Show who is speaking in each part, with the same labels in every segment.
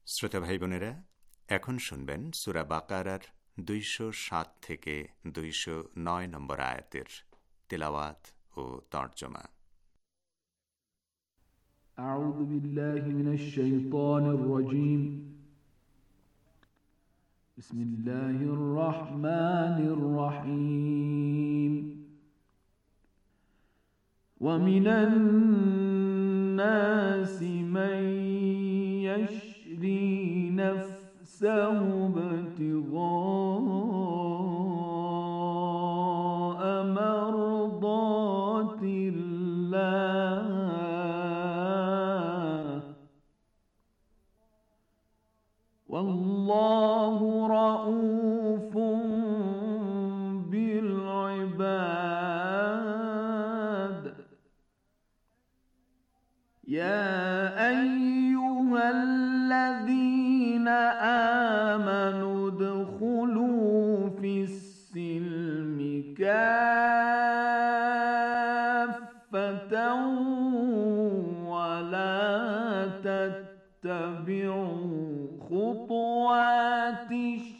Speaker 1: শ্রোতা ভাই বোনেরা, এখন শুনবেন সূরা বাকারার 207 থেকে 209 নম্বর আয়াতের তিলাওয়াত ও তরজমা।
Speaker 2: আউযু বিল্লাহি মিনাশ শাইতানির রাজীম। বিসমিল্লাহির রহমানির রহিম। ওয়া মিনান নাসি মান يشري نفسه ابتغاء مرضات الله والله رؤوف بالعباد. يا أيها الذين آمنوا ادخلوا في السلم كافة ولا تتبعوا خطوات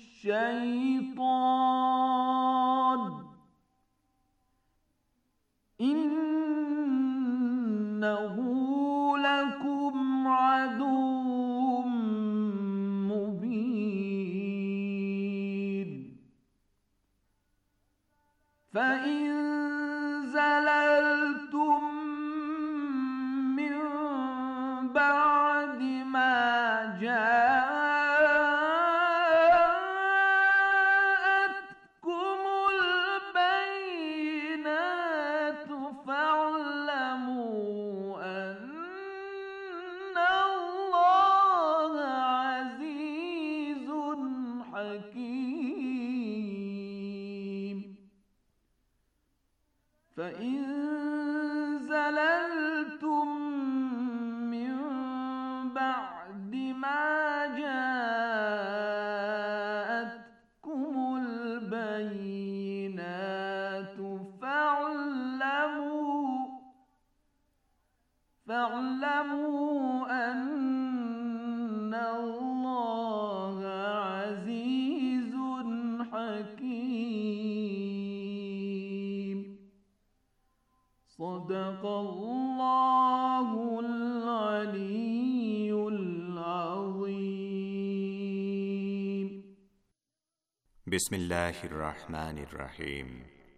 Speaker 2: الشيطان إنه لكم عدو مبين. فإن زللتم من بعد ما جاءتكم البينات فاعلموا أن الله عزيز حكيم. فإن زللتم من بعد ما جاءتكم البينات فاعلموا أن الله عزيز حكيم. صدق الله العلي العظيم.
Speaker 1: বিসমিল্লাহির রহমানির রহিম।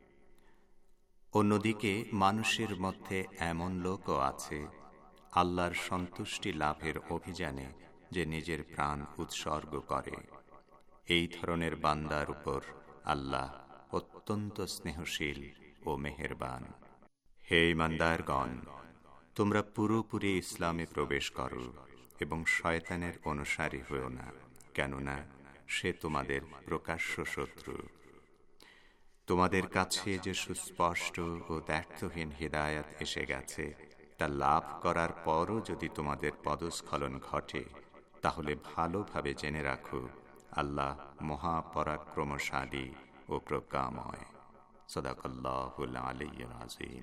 Speaker 1: অন্যদিকে মানুষের মধ্যে এমন লোকও আছে আল্লাহর সন্তুষ্টি লাভের অভিযানে যে নিজের প্রাণ উৎসর্গ করে। এই ধরনের বান্দার উপর আল্লাহ অত্যন্ত স্নেহশীল ও মেহেরবান। হে ঈমানদারগণ, তোমরা পুরোপুরি ইসলামে প্রবেশ করো এবং শয়তানের অনুসারী হও না, কেননা সে তোমাদের প্রকাশ্য শত্রু। তোমাদের কাছে যে সুস্পষ্ট ও দ্ব্যর্থহীন হিদায়াত এসে গেছে তা লাভ করার পরও যদি তোমাদের পদস্খলন ঘটে, তাহলে ভালোভাবে জেনে রাখো আল্লাহ মহাপরাক্রমশালী ও প্রজ্ঞাময়। সাদাকাল্লাহুল আলিয়্যুল আযীম।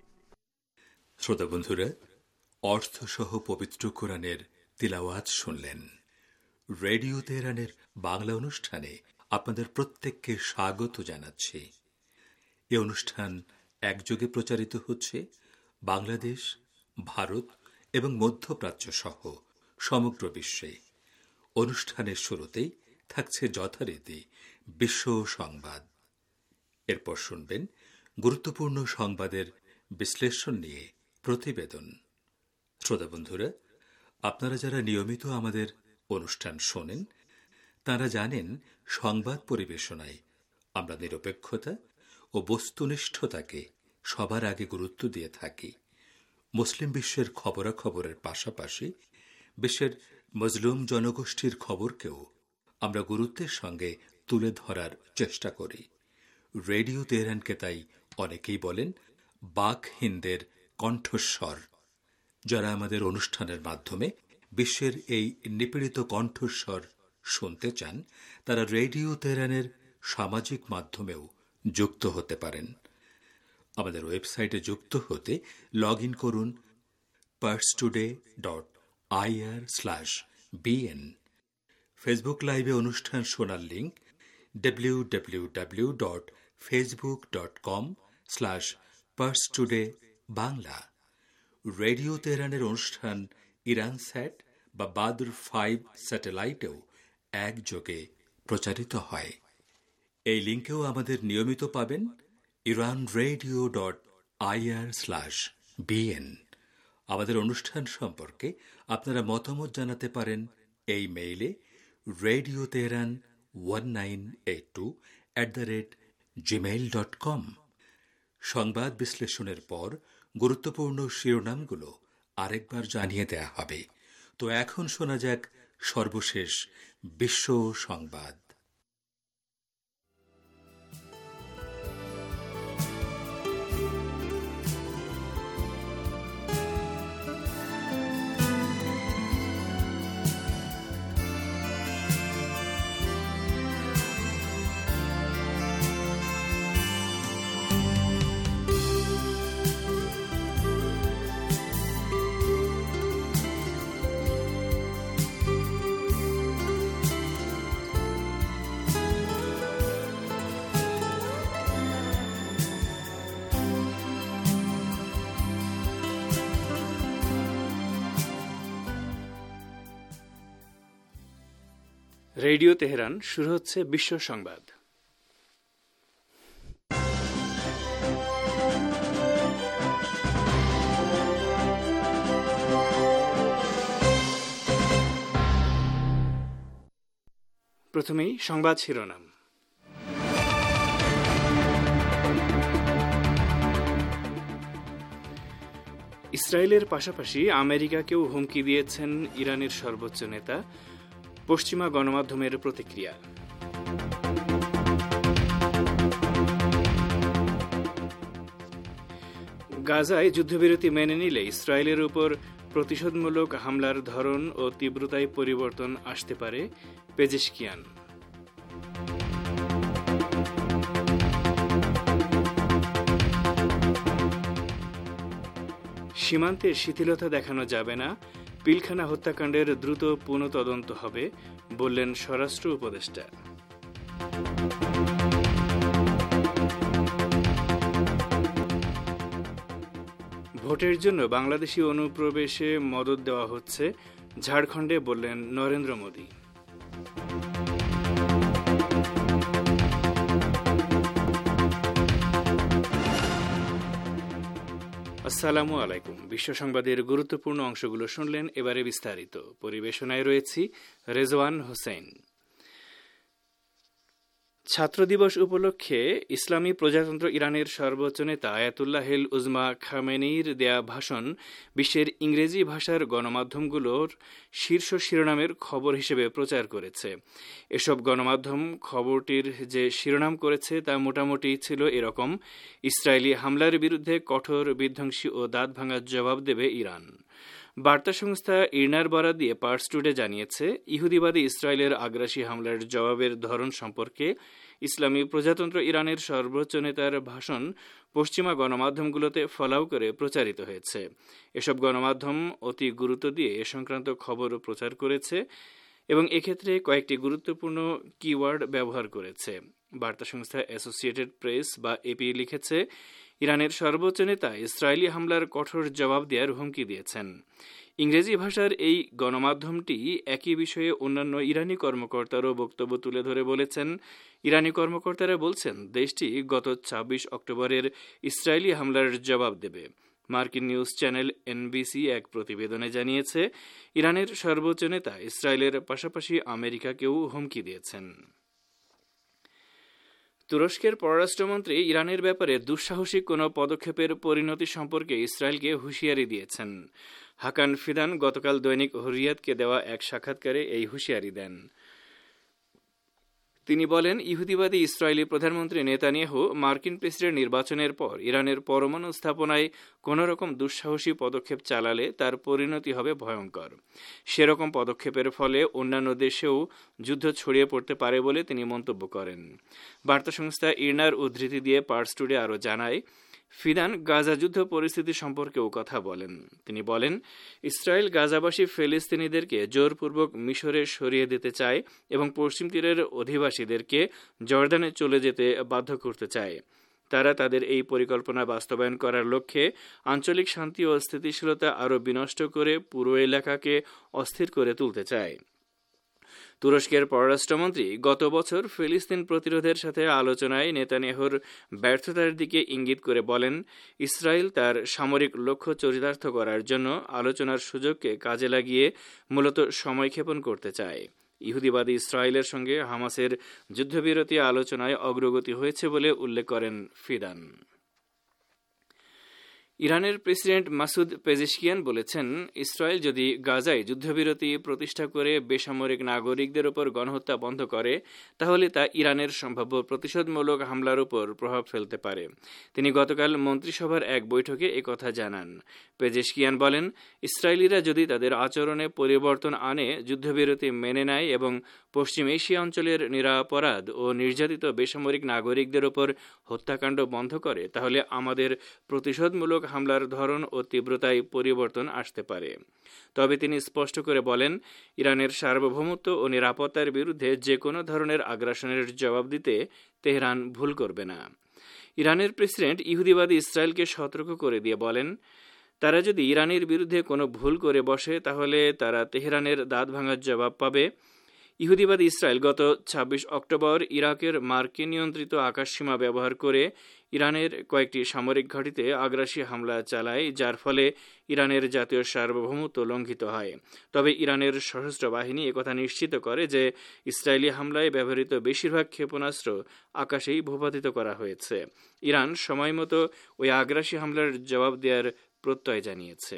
Speaker 3: শ্রোতা বন্ধুরা, অর্থসহ পবিত্র কোরআনের তিলাওয়াত শুনলেন। রেডিও তেহরানের বাংলা অনুষ্ঠানে আপনাদের প্রত্যেককে স্বাগত জানাচ্ছি। এই অনুষ্ঠান একযোগে প্রচারিত হচ্ছে বাংলাদেশ, ভারত এবং মধ্যপ্রাচ্য সহ সমগ্র বিশ্বে। অনুষ্ঠানের শুরুতেই থাকছে যথারীতি বিশ্ব সংবাদ। এরপর শুনবেন গুরুত্বপূর্ণ সংবাদের বিশ্লেষণ নিয়ে প্রতিবেদন। শ্রোতা বন্ধুরা, আপনারা যারা নিয়মিত আমাদের অনুষ্ঠান শোনেন তারা জানেন সংবাদ পরিবেশনায় আমরা নিরপেক্ষতা ও বস্তুনিষ্ঠতাকে সবার আগে গুরুত্ব দিয়ে থাকি। মুসলিম বিশ্বের খবরাখবরের পাশাপাশি বিশ্বের মজলুম জনগোষ্ঠীর খবরকেও আমরা গুরুত্বের সঙ্গে তুলে ধরার চেষ্টা করি। রেডিও তেহরানকে তাই অনেকেই বলেন বাক হিন্দের কণ্ঠস্বর। যারা আমাদের অনুষ্ঠানের মাধ্যমে বিশ্বের এই নিপীড়িত কণ্ঠস্বর শুনতে চান, তারা রেডিও তেহরানের সামাজিক মাধ্যমেও যুক্ত হতে পারেন। আমাদের ওয়েবসাইটে যুক্ত হতে লগ ইন করুন parstoday.ir/bn ফেসবুক লাইভে অনুষ্ঠান শোনার লিংক www.facebook.com/parstoday/বাংলা। রেডিও তেহরানের অনুষ্ঠান ইরানস্যাট বা বাদর 5 স্যাটেলাইটেও একযোগে প্রচারিত হয়। এই লিঙ্কেও আমাদের নিয়মিত পাবেন iranradio.ir/bn। আমাদের অনুষ্ঠান সম্পর্কে আপনারা মতামত জানাতে পারেন এই মেইলে radioteheran1982@gmail.com। সংবাদ বিশ্লেষণের পর গুরুত্বপূর্ণ শিরোনামগুলো আরেকবার জানিয়ে দেয়া হবে। তো এখন শোনা যাক সর্বশেষ বিশ্ব সংবাদ।
Speaker 4: রেডিও তেহরান, শুরু হচ্ছে বিশ্ব সংবাদ। প্রথমেই সংবাদ শিরোনাম। ইসরায়েলের পাশাপাশি আমেরিকাকেও হুমকি দিয়েছেন ইরানের সর্বোচ্চ নেতা, পশ্চিমা গণমাধ্যমের প্রতিক্রিয়া। গাজায় যুদ্ধবিরতি মেনে নিলে ইসরায়েলের উপর প্রতিশোধমূলক হামলার ধরন ও তীব্রতায় পরিবর্তন আসতে পারে, পেজেশকিয়ান। সীমান্তে শিথিলতা দেখানো যাবে না, পিলখানা হত্যাকাণ্ডের দ্রুত পুনঃতদন্ত হবে, বললেন স্বরাষ্ট্র উপদেষ্টা। ভোটের জন্য বাংলাদেশি অনুপ্রবেশে মদদ দেওয়া হচ্ছে ঝাড়খণ্ডে, বললেন নরেন্দ্র মোদী। আসসালামু আলাইকুম। বিশ্ব সংবাদের গুরুত্বপূর্ণ অংশগুলো শুনলেন, এবারে বিস্তারিত। পরিবেশনায় রয়েছি রেজওয়ান হোসেন। ছাত্র দিবস উপলক্ষে ইসলামী প্রজাতন্ত্র ইরানের সর্বোচ্চ নেতা আয়াতুল্লাহিল উজমা খামেনেয়ির দেয়া ভাষণ বিশ্বের ইংরেজি ভাষার গণমাধ্যমগুলোর শীর্ষ শিরোনামের খবর হিসেবে প্রচার করেছে। এসব গণমাধ্যম খবরটির যে শিরোনাম করেছে তা মোটামুটি ছিল এরকম: ইসরায়েলি হামলার বিরুদ্ধে কঠোর, বিধ্বংসী ও দাঁত ভাঙা জবাব দেবে ইরান। বার্তা সংস্থা ইরনার বরাত দিয়ে পার্স টুডে জানিয়েছে, ইহুদিবাদী ইসরায়েলের আগ্রাসী হামলার জবাবের ধরন সম্পর্কে ইসলামী প্রজাতন্ত্র ইরানের সর্বোচ্চ নেতার ভাষণ পশ্চিমা গণমাধ্যমগুলোতে ফলাও করে প্রচারিত হয়েছে। এসব গণমাধ্যম অতি গুরুত্ব দিয়ে এ সংক্রান্ত খবর প্রচার করেছে এবং এক্ষেত্রে কয়েকটি গুরুত্বপূর্ণ কিওয়ার্ড ব্যবহার করেছে। বার্তা সংস্থা অ্যাসোসিয়েটেড প্রেস বা এপি লিখেছে, ইরানের সর্বোচ্চ নেতা ইসরায়েলি হামলার কঠোর জবাব দেওয়ার হুমকি দিয়েছেন। ইংরেজি ভাষার এই গণমাধ্যমটি একই বিষয়ে অন্যান্য ইরানি কর্মকর্তারও বক্তব্য তুলে ধরে বলেছেন, ইরানি কর্মকর্তারা বলছেন দেশটি গত ২৬ অক্টোবরের ইসরায়েলি হামলার জবাব দেবে। মার্কিন নিউজ চ্যানেল এনবিসি এক প্রতিবেদনে জানিয়েছে, ইরানের সর্বোচ্চ নেতা ইসরায়েলের পাশাপাশি আমেরিকাকেও হুমকি দিয়েছেন। তুরস্কের পররাষ্ট্রমন্ত্রী ইরানের ব্যাপারে দুঃসাহসিক কোনো পদক্ষেপের পরিণতি সম্পর্কে ইসরায়েলকে হুঁশিয়ারি দিয়েছেন। হাকান ফিদান গতকাল দৈনিক হুরিয়াতকে দেওয়া এক সাক্ষাৎকারে এই হুঁশিয়ারি দেন। তিনি বলেন, ইহুদিবাদী ইসরায়েলি প্রধানমন্ত্রী নেতানিয়াহু মার্কিন প্রেসিডেন্ট নির্বাচনের পর ইরানের পরমাণু স্থাপনায় কোন রকম দুঃসাহসী পদক্ষেপ চালালে তার পরিণতি হবে ভয়ঙ্কর। সেরকম পদক্ষেপের ফলে অন্যান্য দেশেও যুদ্ধ ছড়িয়ে পড়তে পারে বলে তিনি মন্তব্য করেন। বার্তা সংস্থা ইরনার উদ্ধৃতি দিয়ে পার্স টুডে আরও জানায়, ফিদান গাজা যুদ্ধ পরিস্থিতি সম্পর্কেও কথা বলেন। তিনি বলেন, ইসরায়েল গাজাবাসী ফিলিস্তিনিদেরকে জোরপূর্বক মিশরে সরিয়ে দিতে চায় এবং পশ্চিম তীরের অধিবাসীদেরকে জর্দানে চলে যেতে বাধ্য করতে চায়। তারা তাদের এই পরিকল্পনা বাস্তবায়ন করার লক্ষ্যে আঞ্চলিক শান্তি ও স্থিতিশীলতা আরও বিনষ্ট করে পুরো এলাকাকে অস্থির করে তুলতে চায়। তুরস্কের পররাষ্ট্রমন্ত্রী গত বছর ফিলিস্তিন প্রতিরোধের সাথে আলোচনায় নেতানিয়াহুর ব্যর্থতার দিকে ইঙ্গিত করে বলেন, ইসরায়েল তার সামরিক লক্ষ্য চরিতার্থ করার জন্য আলোচনার সুযোগকে কাজে লাগিয়ে মূলত সময়ক্ষেপণ করতে চায়। ইহুদিবাদী ইসরায়েলের সঙ্গে হামাসের যুদ্ধবিরতি আলোচনায় অগ্রগতি হয়েছে বলে উল্লেখ করেন ফিদান। ইরানের প্রেসিডেন্ট মাসুদ পেজেশকিয়ান বলেছেন, ইসরায়েল যদি গাজায় যুদ্ধবিরতি প্রতিষ্ঠা করে বেসামরিক নাগরিকদের উপর গণহত্যা বন্ধ করে, তাহলে তা ইরানের সম্ভাব্য প্রতিশোধমূলক হামলার উপর প্রভাব ফেলতে পারে। তিনি গতকাল মন্ত্রিসভার এক বৈঠকে একথা জানান। পেজেশকিয়ান বলেন, ইসরায়েলিরা যদি তাদের আচরণে পরিবর্তন আনে, যুদ্ধবিরতি মেনে নেয় এবং পশ্চিম এশিয়া অঞ্চলের নিরাপরাধ ও নির্যাতিত বেসামরিক নাগরিকদের উপর হত্যাকাণ্ড বন্ধ করে, তাহলে আমাদের প্রতিশোধমূলক হামলার ধরন ও তীব্রতায় পরিবর্তন আসতে পারে। তবে তিনি স্পষ্ট করে বলেন, ইরানের সার্বভৌমত্ব ও নিরাপত্তার বিরুদ্ধে যে কোনো ধরনের আগ্রাসনের জবাব দিতে তেহরান ভুল করবে না। ইরানের প্রেসিডেন্ট ইহুদিবাদী ইসরায়েলকে সতর্ক করে দিয়ে বলেন, তারা যদি ইরানের বিরুদ্ধে কোনো ভুল করে বসে, তাহলে তারা তেহরানের দাঁত ভাঙার জবাব পাবে। ইহুদিবাদী ইসরায়েল গত ২৬ অক্টোবর ইরাকের মার্কিন নিয়ন্ত্রিত আকাশসীমা ব্যবহার করে ইরানের কয়েকটি সামরিক ঘাঁটিতে আগ্রাসী হামলা চালায়, যার ফলে ইরানের জাতীয় সার্বভৌমত্ব লঙ্ঘিত হয়। তবে ইরানের সশস্ত্র বাহিনী একথা নিশ্চিত করে যে ইসরায়েলি হামলায় ব্যবহৃত বেশিরভাগ ক্ষেপণাস্ত্র আকাশেই ভূপাতিত করা হয়েছে। ইরান সময়মতো ওই আগ্রাসী হামলার জবাব দেওয়ার প্রত্যয় জানিয়েছে।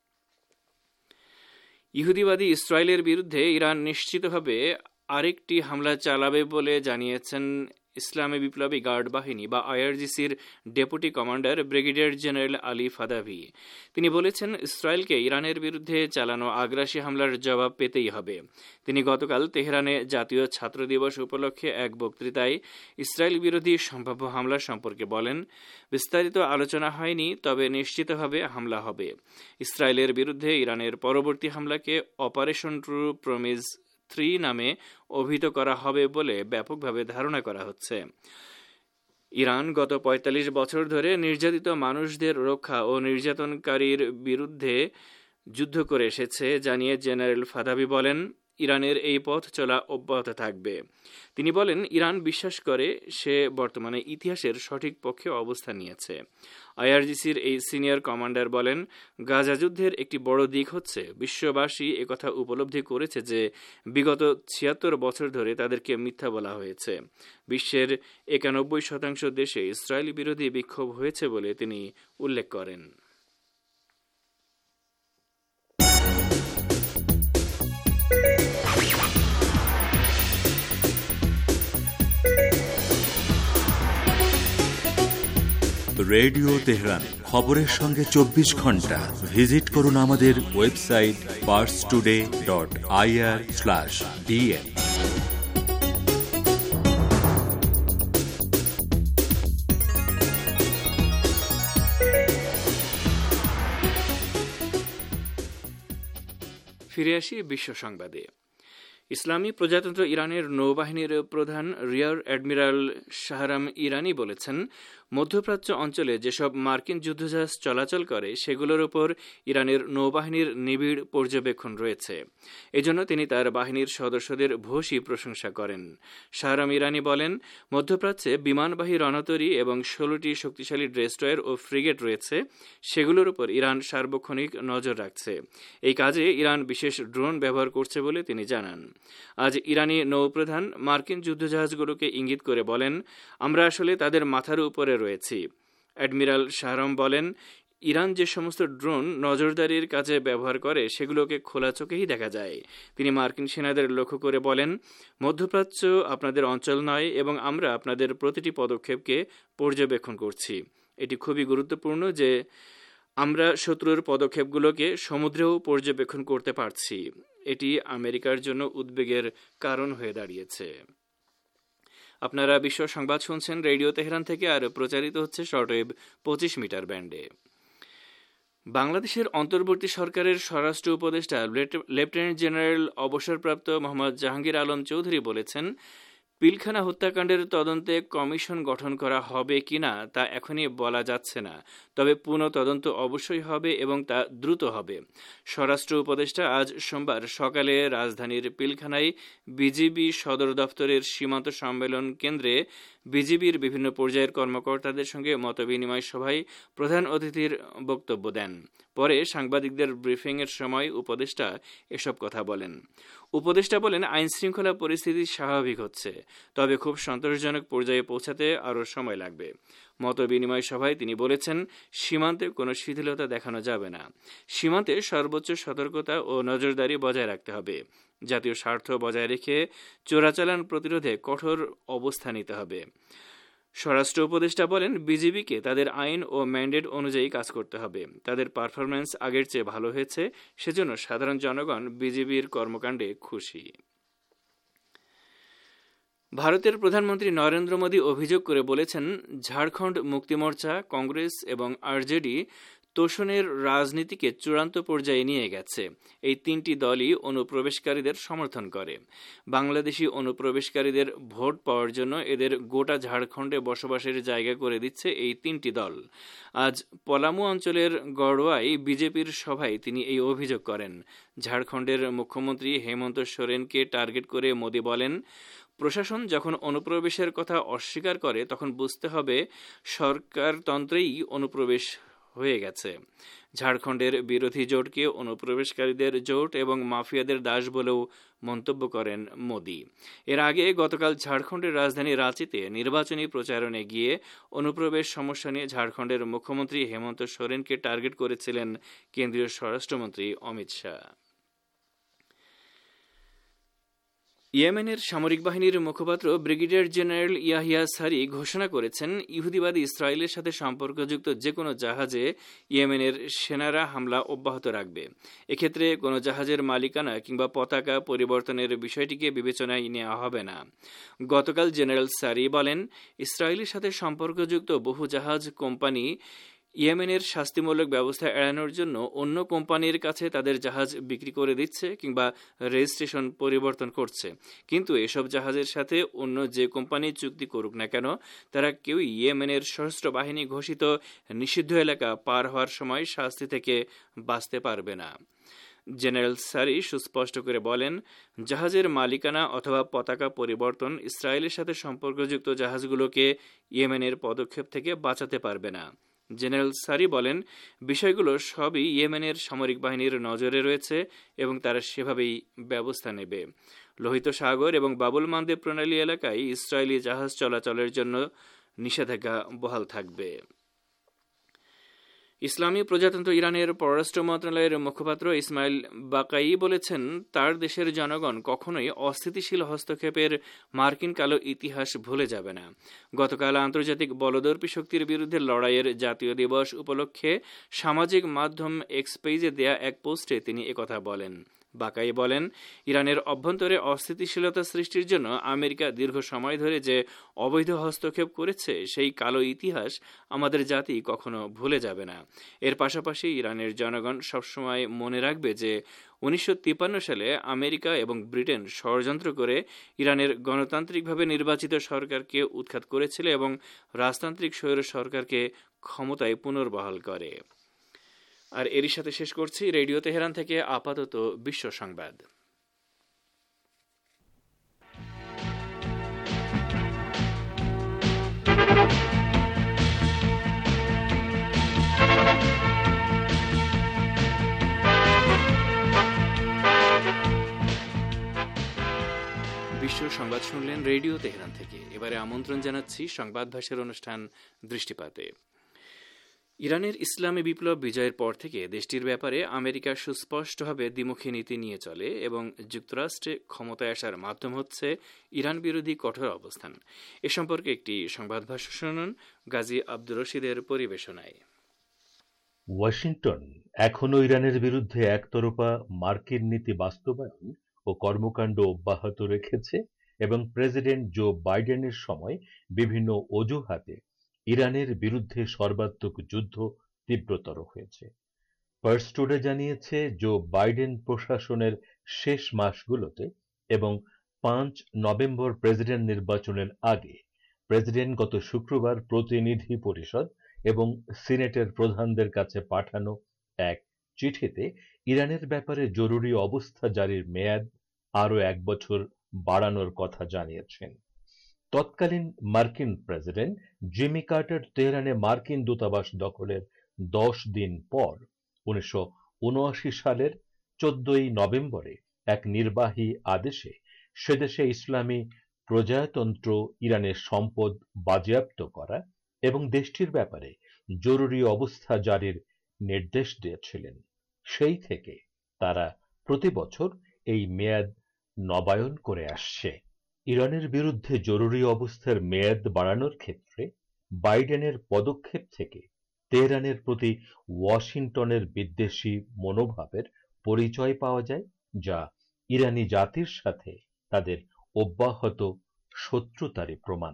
Speaker 4: ইহুদিবাদী ইসরায়েলের বিরুদ্ধে ইরান নিশ্চিতভাবে আরেকটি হামলা চালাবে বলে জানিয়েছেন ইসলামী বিপ্লবী গার্ড বাহিনী বা আইআরজিসির deputy commander brigadier general Ali Fadavi. তিনি বলেছেন, ইসরায়েলকে ইরানের বিরুদ্ধে চালানো আগ্রাসী হামলার জবাব পেতেই হবে। তিনি গতকাল তেহরানে জাতীয় ছাত্র দিবস উপলক্ষে এক বক্তৃতায় ইসরায়েল বিরোধী সম্ভাব্য হামলা সম্পর্কে বলেন, বিস্তারিত আলোচনা হয়নি, তবে নিশ্চিতভাবে হামলা হবে। ইসরায়েলের বিরুদ্ধে ইরানের পরবর্তী হামলাকে অপারেশন ট্রু প্রমিস 3 নামে অভিহিত করা হবে বলে ব্যাপকভাবে ধারণা করা হচ্ছে। ইরান গত ৪৫ বছর ধরে নির্যাতিত মানুষদের রক্ষা ও নির্যাতনকারীর বিরুদ্ধে যুদ্ধ করে এসেছে জানিয়ে জেনারেল ফাদাভি বলেন, ইরানের এই পথ চলা অব্যাহত থাকবে। তিনি বলেন, ইরান বিশ্বাস করে সে বর্তমানে ইতিহাসের সঠিক পক্ষে অবস্থান নিয়েছে। আইআরজিসির এই সিনিয়র কমান্ডার বলেন, গাজা যুদ্ধের একটি বড় দিক হচ্ছে বিশ্ববাসী একথা উপলব্ধি করেছে যে বিগত ৭৬ বছর ধরে তাদেরকে মিথ্যা বলা হয়েছে। বিশ্বের ৯১% দেশে ইসরায়েলি বিরোধী বিক্ষোভ হয়েছে বলে তিনি উল্লেখ করেন।
Speaker 3: রেডিও তেহরান, খবরের সঙ্গে ২৪ ঘন্টা। ভিজিট করুন আমাদের ওয়েবসাইট parstoday.ir/dn।
Speaker 4: ফিরে আসি বিশ্ব সংবাদে। ইসলামী প্রজাতন্ত্র ইরানের নৌবাহিনীর প্রধান রিয়ার অ্যাডমিরাল শাহরাম ইরানি বলেছেন, মধ্যপ্রাচ্য অঞ্চলে যেসব মার্কিন যুদ্ধজাহাজ চলাচল করে সেগুলোর উপর ইরানের নৌবাহিনীর নিবিড় পর্যবেক্ষণ রয়েছে। এজন্য তিনি তার বাহিনীর সদস্যদের ভূয়সী প্রশংসা করেন। শাহরাম ইরানি বলেন, মধ্যপ্রাচ্যে বিমানবাহী রণতরী এবং ১৬টি শক্তিশালী ডেস্ট্রয়ার ও ফ্রিগেট রয়েছে, সেগুলোর উপর ইরান সার্বক্ষণিক নজর রাখছে। এই কাজে ইরান বিশেষ ড্রোন ব্যবহার করছে বলে তিনি জানান। আজ ইরানি নৌপ্রধান মার্কিন যুদ্ধজাহাজগুলোকে ইঙ্গিত করে বলেন, আমরা আসলে তাদের মাথার উপরে রয়েছি। অ্যাডমিরাল শাহরাম বলেন, ইরান যে সমস্ত ড্রোন নজরদারির কাজে ব্যবহার করে সেগুলোকে খোলা চোখেই দেখা যায়। তিনি মার্কিন সেনাদের লক্ষ্য করে বলেন, মধ্যপ্রাচ্য আপনাদের অঞ্চল নয় এবং আমরা আপনাদের প্রতিটি পদক্ষেপকে পর্যবেক্ষণ করছি। এটি খুবই গুরুত্বপূর্ণ যে আমরা শত্রুর পদক্ষেপগুলোকে সমুদ্রেও পর্যবেক্ষণ করতে পারছি। এটি আমেরিকার জন্য উদ্বেগের কারণ হয়ে দাঁড়িয়েছে। আপনারা বিশ্ব সংবাদ শুনছেন রেডিও তেহরান থেকে, আর প্রচারিত হচ্ছে শর্টওয়েভ 25 মিটার ব্যান্ডে। বাংলাদেশের অন্তর্বর্তী সরকারের স্বরাষ্ট্র উপদেষ্টা লেফটেন্যান্ট জেনারেল অবসরপ্রাপ্ত মোহাম্মদ জাহাঙ্গীর আলম চৌধুরী বলেছেন, পিলখানা হত্যাকাণ্ডের তদন্তে কমিশন গঠন করা হবে কিনা তা এখনই বলা যাচ্ছে না, তবে পুনঃ তদন্ত অবশ্যই হবে এবং তা দ্রুত হবে। স্বরাষ্ট্র উপদেষ্টা আজ সোমবার সকালে রাজধানীর পিলখানায় বিজিবি সদর দফতরের সীমান্ত সম্মেলন কেন্দ্রে বিজিবির বিভিন্ন পর্যায়ের কর্মকর্তাদের সঙ্গে মতবিনিময় সভায় প্রধান অতিথির বক্তব্য দেন। পরে সাংবাদিকদের ব্রিফিংয়ের সময় উপদেষ্টা এসব কথা বলেন। উপদেষ্টা বলেন, আইনশৃঙ্খলা পরিস্থিতি স্বাভাবিক হচ্ছে, তবে খুব সন্তোষজনক পর্যায়ে পৌঁছাতে আরও সময় লাগবে। মতবিনিময় সভায় তিনি বলেছেন, সীমান্তে কোনো শিথিলতা দেখানো যাবে না। সীমান্তে সর্বোচ্চ সতর্কতা ও নজরদারি বজায় রাখতে হবে। জাতীয় স্বার্থ বজায় রেখে চোরাচালান প্রতিরোধে কঠোর অবস্থান নিতে হবে। স্বরাষ্ট্র উপদেষ্টা বলেন, বিজিবিকে তাদের আইন ও ম্যান্ডেট অনুযায়ী কাজ করতে হবে। তাদের পারফরম্যান্স আগের চেয়ে ভালো হয়েছে, সেজন্য সাধারণ জনগণ বিজিবির কর্মকাণ্ডে খুশি। ভারতের প্রধানমন্ত্রী নরেন্দ্র মোদী অভিযোগ করে বলেছেন, ঝাড়খণ্ড মুক্তি মোর্চা, কংগ্রেস এবং আরজেডি তোষণের রাজনীতিকে চূড়ান্ত পর্যায়ে নিয়ে গেছে। এই তিনটি দলই অনুপ্রবেশকারীদের সমর্থন করে। বাংলাদেশি অনুপ্রবেশকারীদের ভোট পাওয়ার জন্য এদের গোটা ঝাড়খণ্ডে বসবাসের জায়গা করে দিচ্ছে এই তিনটি দল। আজ পলামু অঞ্চলের গড়ওয়ায় বিজেপির সভায় তিনি এই অভিযোগ করেন। ঝাড়খণ্ডের মুখ্যমন্ত্রী হেমন্ত সোরেনকে টার্গেট করে মোদী বলেন, প্রশাসন যখন অনুপ্রবেশের কথা অস্বীকার করে তখন বুঝতে হবে সরকারতন্ত্রেই অনুপ্রবেশ হয়ে গেছে। ঝাড়খণ্ডের বিরোধী জোটকে অনুপ্রবেশকারীদের জোট এবং মাফিয়াদের দাস বলেও মন্তব্য করেন মোদী। এর আগে গতকাল ঝাড়খণ্ডের রাজধানী রাঁচিতে নির্বাচনী প্রচারণে গিয়ে অনুপ্রবেশ সমস্যা নিয়ে ঝাড়খণ্ডের মুখ্যমন্ত্রী হেমন্ত সোরেনকে টার্গেট করেছিলেন কেন্দ্রীয় স্বরাষ্ট্রমন্ত্রী অমিত শাহ। ইয়েমেনের সামরিক বাহিনীর মুখপাত্র ব্রিগেডিয়ার জেনারেল ইয়াহিয়া সারি ঘোষণা করেছেন, ইহুদিবাদী ইসরায়েলের সাথে সম্পর্কযুক্ত যে কোনো জাহাজে ইয়েমেনের সেনারা হামলা অব্যাহত রাখবে। এক্ষেত্রে কোনো জাহাজের মালিকানা কিংবা পতাকা পরিবর্তনের বিষয়টিকে বিবেচনায় নেওয়া হবে না। গতকাল জেনারেল সারি বলেন, ইসরায়েলের সাথে সম্পর্কযুক্ত বহু জাহাজ কোম্পানি ইয়েমেনের শাস্তিমূলক ব্যবস্থা এড়ানোর জন্য অন্য কোম্পানির কাছে তাদের জাহাজ বিক্রি করে দিচ্ছে কিংবা রেজিস্ট্রেশন পরিবর্তন করছে। কিন্তু এসব জাহাজের সাথে অন্য যে কোম্পানি চুক্তি করুক না কেন, তারা কেউই ইয়েমেনের সশস্ত্র বাহিনী ঘোষিত নিষিদ্ধ এলাকা পার হওয়ার সময় শাস্তি থেকে বাঁচতে পারবে না। জেনারেল সারি সুস্পষ্ট করে বলেন, জাহাজের মালিকানা অথবা পতাকা পরিবর্তন ইসরায়েলের সাথে সম্পর্কযুক্ত জাহাজগুলোকে ইয়েমেনের পদক্ষেপ থেকে বাঁচাতে পারবে না। জেনারেল সারি বলেন, বিষয়গুলো সবই ইয়েমেনের সামরিক বাহিনীর নজরে রয়েছে এবং তারা সেভাবেই ব্যবস্থা নেবে। লোহিত সাগর এবং বাবুল মানদেব প্রণালী এলাকায় ইসরায়েলি জাহাজ চলাচলের জন্য নিষেধাজ্ঞা বহাল থাকবে। ইসলামী প্রজাতন্ত্র ইরানের পররাষ্ট্র মন্ত্রণালয়ের মুখপাত্র ইসমাইল বাকাই বলেছেন, তার দেশের জনগণ কখনোই অস্থিতিশীল হস্তক্ষেপের মার্কিন কালো ইতিহাস ভুলে যাবে না। গতকাল আন্তর্জাতিক বলদর্পী শক্তির বিরুদ্ধে লড়াইয়ের জাতীয় দিবস উপলক্ষে সামাজিক মাধ্যম এক্স পেজে দেয়া এক পোস্টে তিনি একথা বলেন। বাকাই বলেন, ইরানের অভ্যন্তরে অস্থিতিশীলতা সৃষ্টির জন্য আমেরিকা দীর্ঘ সময় ধরে যে অবৈধ হস্তক্ষেপ করেছে, সেই কালো ইতিহাস আমাদের জাতি কখনো ভুলে যাবে না। এর পাশাপাশি ইরানের জনগণ সবসময় মনে রাখবে যে 1953 সালে আমেরিকা এবং ব্রিটেন ষড়যন্ত্র করে ইরানের গণতান্ত্রিকভাবে নির্বাচিত সরকারকে উৎখাত করেছিল এবং রাজতান্ত্রিক স্বৈর সরকারকে ক্ষমতায় পুনর্বহাল করে। আর এরই সাথে শেষ করছি রেডিও তেহরান থেকে আপাতত বিশ্ব সংবাদ। বিশ্ব সংবাদ শুনলেন রেডিও তেহরান থেকে। এবারে আমন্ত্রণ জানাচ্ছি সংবাদ ভাষার অনুষ্ঠান দৃষ্টিপাতে। ইরানের ইসলামী বিপ্লব বিজয়ের পর থেকে দেশটির ব্যাপারে আমেরিকা সুস্পষ্টভাবে দ্বিমুখী নীতি নিয়ে চলে এবং যুক্তরাষ্ট্রে ক্ষমতায় আসার মাধ্যম হচ্ছে ইরান বিরোধী কঠোর অবস্থান। এ সম্পর্কে একটি সংবাদ ভাষ্য শুনুন গাজী আব্দুর রশিদের পরিবেশনায়।
Speaker 5: ওয়াশিংটন এখনো ইরানের বিরুদ্ধে একতরফা মার্কিন নীতি বাস্তবায়ন ও কর্মকাণ্ড অব্যাহত রেখেছে এবং প্রেসিডেন্ট জো বাইডেনের সময় বিভিন্ন অজুহাতে ইরানের বিরুদ্ধে সর্বাত্মক যুদ্ধ তীব্রতর হয়েছে। পার্স টুডে জানিয়েছে, জো বাইডেন প্রশাসনের শেষ মাসগুলোতে এবং 5 নভেম্বর প্রেসিডেন্ট নির্বাচনের আগে প্রেসিডেন্ট গত শুক্রবার প্রতিনিধি পরিষদ এবং সিনেটের প্রধানদের কাছে পাঠানো এক চিঠিতে ইরানের ব্যাপারে জরুরি অবস্থা জারির মেয়াদ আরও 1 বছর বাড়ানোর কথা জানিয়েছেন। তৎকালীন মার্কিন প্রেসিডেন্ট জিমি কার্টার তেহরানে মার্কিন দূতাবাস দখলের 10 দিন পর 1979 সালের 14 নভেম্বরে এক নির্বাহী আদেশে সেদেশে ইসলামী প্রজাতন্ত্র ইরানের সম্পদ বাজেয়াপ্ত করা এবং দেশটির ব্যাপারে জরুরি অবস্থা জারির নির্দেশ দিয়েছিলেন। সেই থেকে তারা প্রতি বছর এই মেয়াদ নবায়ন করে আসছে। ইরানের বিরুদ্ধে জরুরি অবস্থার মেয়াদ বাড়ানোর ক্ষেত্রে বাইডেনের পদক্ষেপ থেকে তেহরানের প্রতি ওয়াশিংটনের বিদ্বেষী মনোভাবের পরিচয় পাওয়া যায়, যা ইরানি জাতির সাথে তাদের অব্যাহত শত্রুতারই প্রমাণ।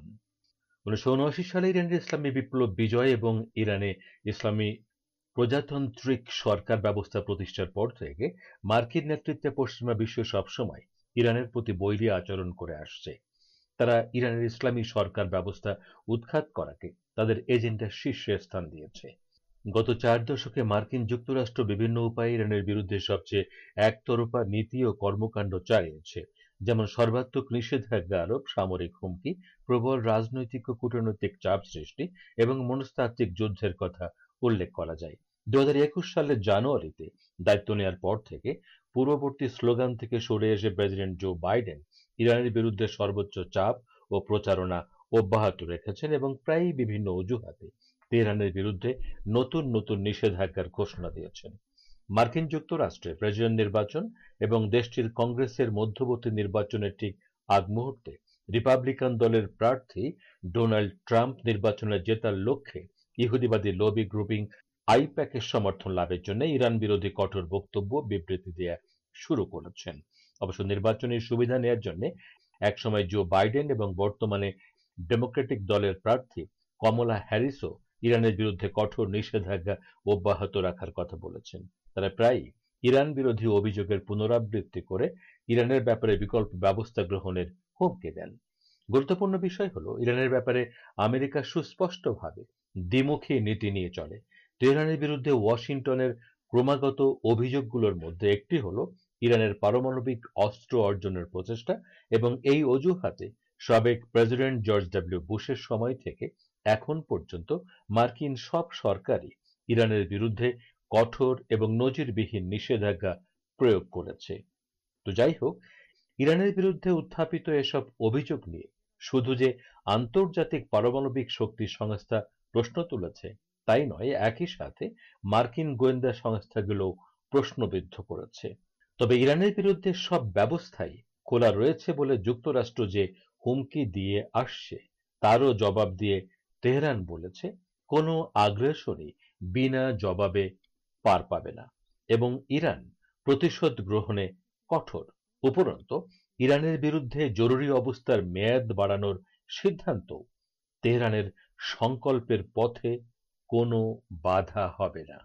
Speaker 5: 1979 সালে ইরানের ইসলামী বিপ্লব বিজয় এবং ইরানে ইসলামী প্রজাতান্ত্রিক সরকার ব্যবস্থা প্রতিষ্ঠার পর থেকে মার্কিন নেতৃত্বে পশ্চিমা বিশ্ব সবসময় ইরানের প্রতি বৈরী আচরণ করে আসছে। তারা ইরানের ইসলামী সরকার ব্যবস্থা উৎখাত করাকে তাদের এজেন্ডার শীর্ষে স্থান দিয়েছে। গত 4 দশকে মার্কিন যুক্তরাষ্ট্র বিভিন্ন উপায়ে ইরানের বিরুদ্ধে সবচেয়ে একতরফা নীতি ও কর্মকাণ্ড চালিয়েছে, যেমন সর্বাত্মক নিষেধাজ্ঞা আরোপ, সামরিক হুমকি, প্রবল রাজনৈতিক ও কূটনৈতিক চাপ সৃষ্টি এবং মনস্তাত্ত্বিক যুদ্ধের কথা উল্লেখ করা যায়। 2021 সালের জানুয়ারিতে দায়িত্ব নেওয়ার পর থেকে পূর্ববর্তী স্লোগান থেকে সরে এসে প্রেসিডেন্ট জো বাইডেন ইরানের বিরুদ্ধে সর্বোচ্চ চাপ ও প্রচারণা অব্যাহত রেখেছেন এবং প্রায়ই বিভিন্ন অজুহাতে তেহরানের বিরুদ্ধে নতুন নতুন নিষেধাজ্ঞার ঘোষণা দিয়েছেন। মার্কিন যুক্তরাষ্ট্রে প্রেসিডেন্ট নির্বাচন এবং দেশটির কংগ্রেসের মধ্যবর্তী নির্বাচনের ঠিক আগ মুহূর্তে রিপাবলিকান দলের প্রার্থী ডোনাল্ড ট্রাম্প নির্বাচনে জেতার লক্ষ্যে ইহুদিবাদী লবি গ্রুপিং আইপ্যাকের সমর্থন লাভের জন্য ইরান বিরোধী কঠোর বক্তব্য বিবৃতি দেয়া শুরু করেছেন। অবশ্য নির্বাচনী সুবিধা নেয়ার জন্য একসময় জো বাইডেন এবং বর্তমানে ডেমোক্রেটিক দলের প্রার্থী কমলা হ্যারিসও ইরানের বিরুদ্ধে কঠোর নিষেধাজ্ঞা অব্যাহত রাখার কথা বলেছেন। তারা প্রায়ই ইরান বিরোধী অভিযোগের পুনরাবৃত্তি করে ইরানের ব্যাপারে বিকল্প ব্যবস্থা গ্রহণের হুমকি দেন। গুরুত্বপূর্ণ বিষয় হলো, ইরানের ব্যাপারে আমেরিকা সুস্পষ্টভাবে দ্বিমুখী নীতি নিয়ে চলে। তেহরানের বিরুদ্ধে ওয়াশিংটনের ক্রমাগত অভিযোগগুলোর মধ্যে একটি হলো ইরানের পারমাণবিক অস্ত্র অর্জনের প্রচেষ্টা এবং এই অজুহাতে সাবেক প্রেসিডেন্ট জর্জ ডব্লিউ বুশের সময় থেকে এখন পর্যন্ত মার্কিন সব সরকারই ইরানের বিরুদ্ধে কঠোর এবং নজিরবিহীন নিষেধাজ্ঞা প্রয়োগ করেছে। তো যাই হোক, ইরানের বিরুদ্ধে উত্থাপিত এসব অভিযোগ নিয়ে শুধু যে আন্তর্জাতিক পারমাণবিক শক্তি সংস্থা প্রশ্ন তুলেছে তাই নয়, একই সাথে মার্কিন গোয়েন্দা সংস্থাগুলো প্রশ্নবিদ্ধ করেছে। তবে ইরানের বিরুদ্ধে সব ব্যবস্থাই খোলা রয়েছে বলে যুক্তরাষ্ট্র যে হুমকি দিয়ে আসছে তারও জবাব দিয়ে তেহরান বলেছে, কোনো আগ্রাসনই বিনা জবাবে পার পাবে না এবং ইরান প্রতিশোধ গ্রহণে কঠোর। উপরন্তু ইরানের বিরুদ্ধে জরুরি অবস্থার মেয়াদ বাড়ানোর সিদ্ধান্ত তেহরানের সংকল্পের পথে কোনো বাধা হবে না।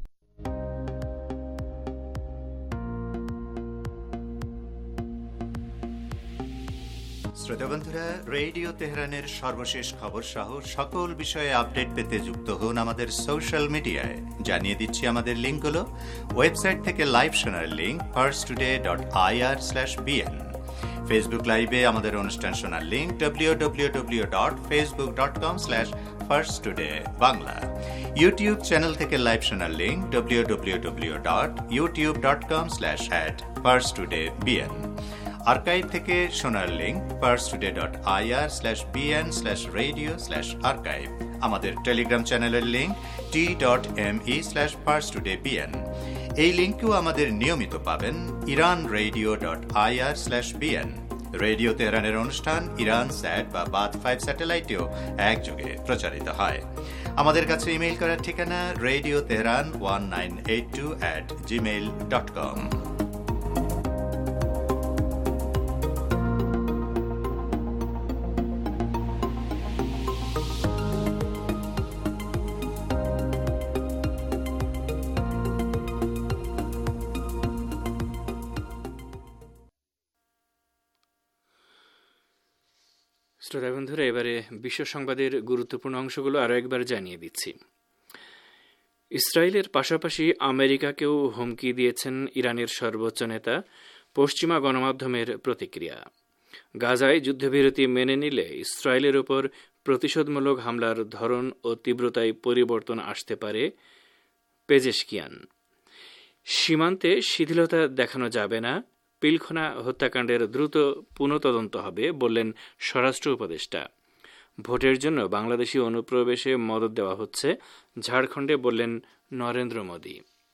Speaker 1: শ্রোতা বন্ধুরা, রেডিও তেহরানের সর্বশেষ খবর সহ সকল বিষয়ে আপডেট পেতে যুক্ত হন আমাদের সোশ্যাল মিডিয়ায়। জানিয়ে দিচ্ছি আমাদের লিঙ্কগুলো। ওয়েবসাইট থেকে লাইভ শোনার লিঙ্ক firsttoday.ir/bn, ফেসবুক লাইভে আমাদের অনুষ্ঠান শোনার লিঙ্ক www.facebook.com/firsttoday/bangla, ইউটিউব চ্যানেল থেকে লাইভ শোনার লিঙ্ক www.youtube.com/@firsttodaybn, আর্কাইভ থেকে শোনার লিঙ্ক firsttoday.ir/bn/radio/archive, আমাদের টেলিগ্রাম চ্যানেলের লিঙ্ক t.me/firsttodaybn। এই লিঙ্কেও আমাদের নিয়মিত পাবেন iranradio.ir/bn। রেডিও তেহরানের অনুষ্ঠান ইরান স্যাট বা বাদ 5 স্যাটেলাইটেও একযোগে প্রচারিত হয়। আমাদের কাছে ইমেইল করার ঠিকানা radioteheran1982@gmail.com।
Speaker 4: শ্রোতা বন্ধুরা, এবারে বিশ্ব সংবাদের গুরুত্বপূর্ণ অংশগুলো আরও একবার জানিয়ে দিচ্ছি। ইসরায়েলের পাশাপাশি আমেরিকাকেও হুমকি দিয়েছেন ইরানের সর্বোচ্চ নেতা, পশ্চিমা গণমাধ্যমের প্রতিক্রিয়া। গাজায় যুদ্ধবিরতি মেনে নিলে ইসরায়েলের উপর প্রতিশোধমূলক হামলার ধরন ও তীব্রতায় পরিবর্তন আসতে পারে, পেজেশকিয়ান। সীমান্তে শিথিলতা দেখানো যাবে না, পিলখনা হত্যাকাণ্ডের দ্রুত পুনঃতদন্ত হবে, বললেন স্বরাষ্ট্র উপদেষ্টা। ভোটের জন্য বাংলাদেশি অনুপ্রবেশে মদত দেওয়া হচ্ছে, ঝাড়খণ্ডে বললেন নরেন্দ্র মোদী।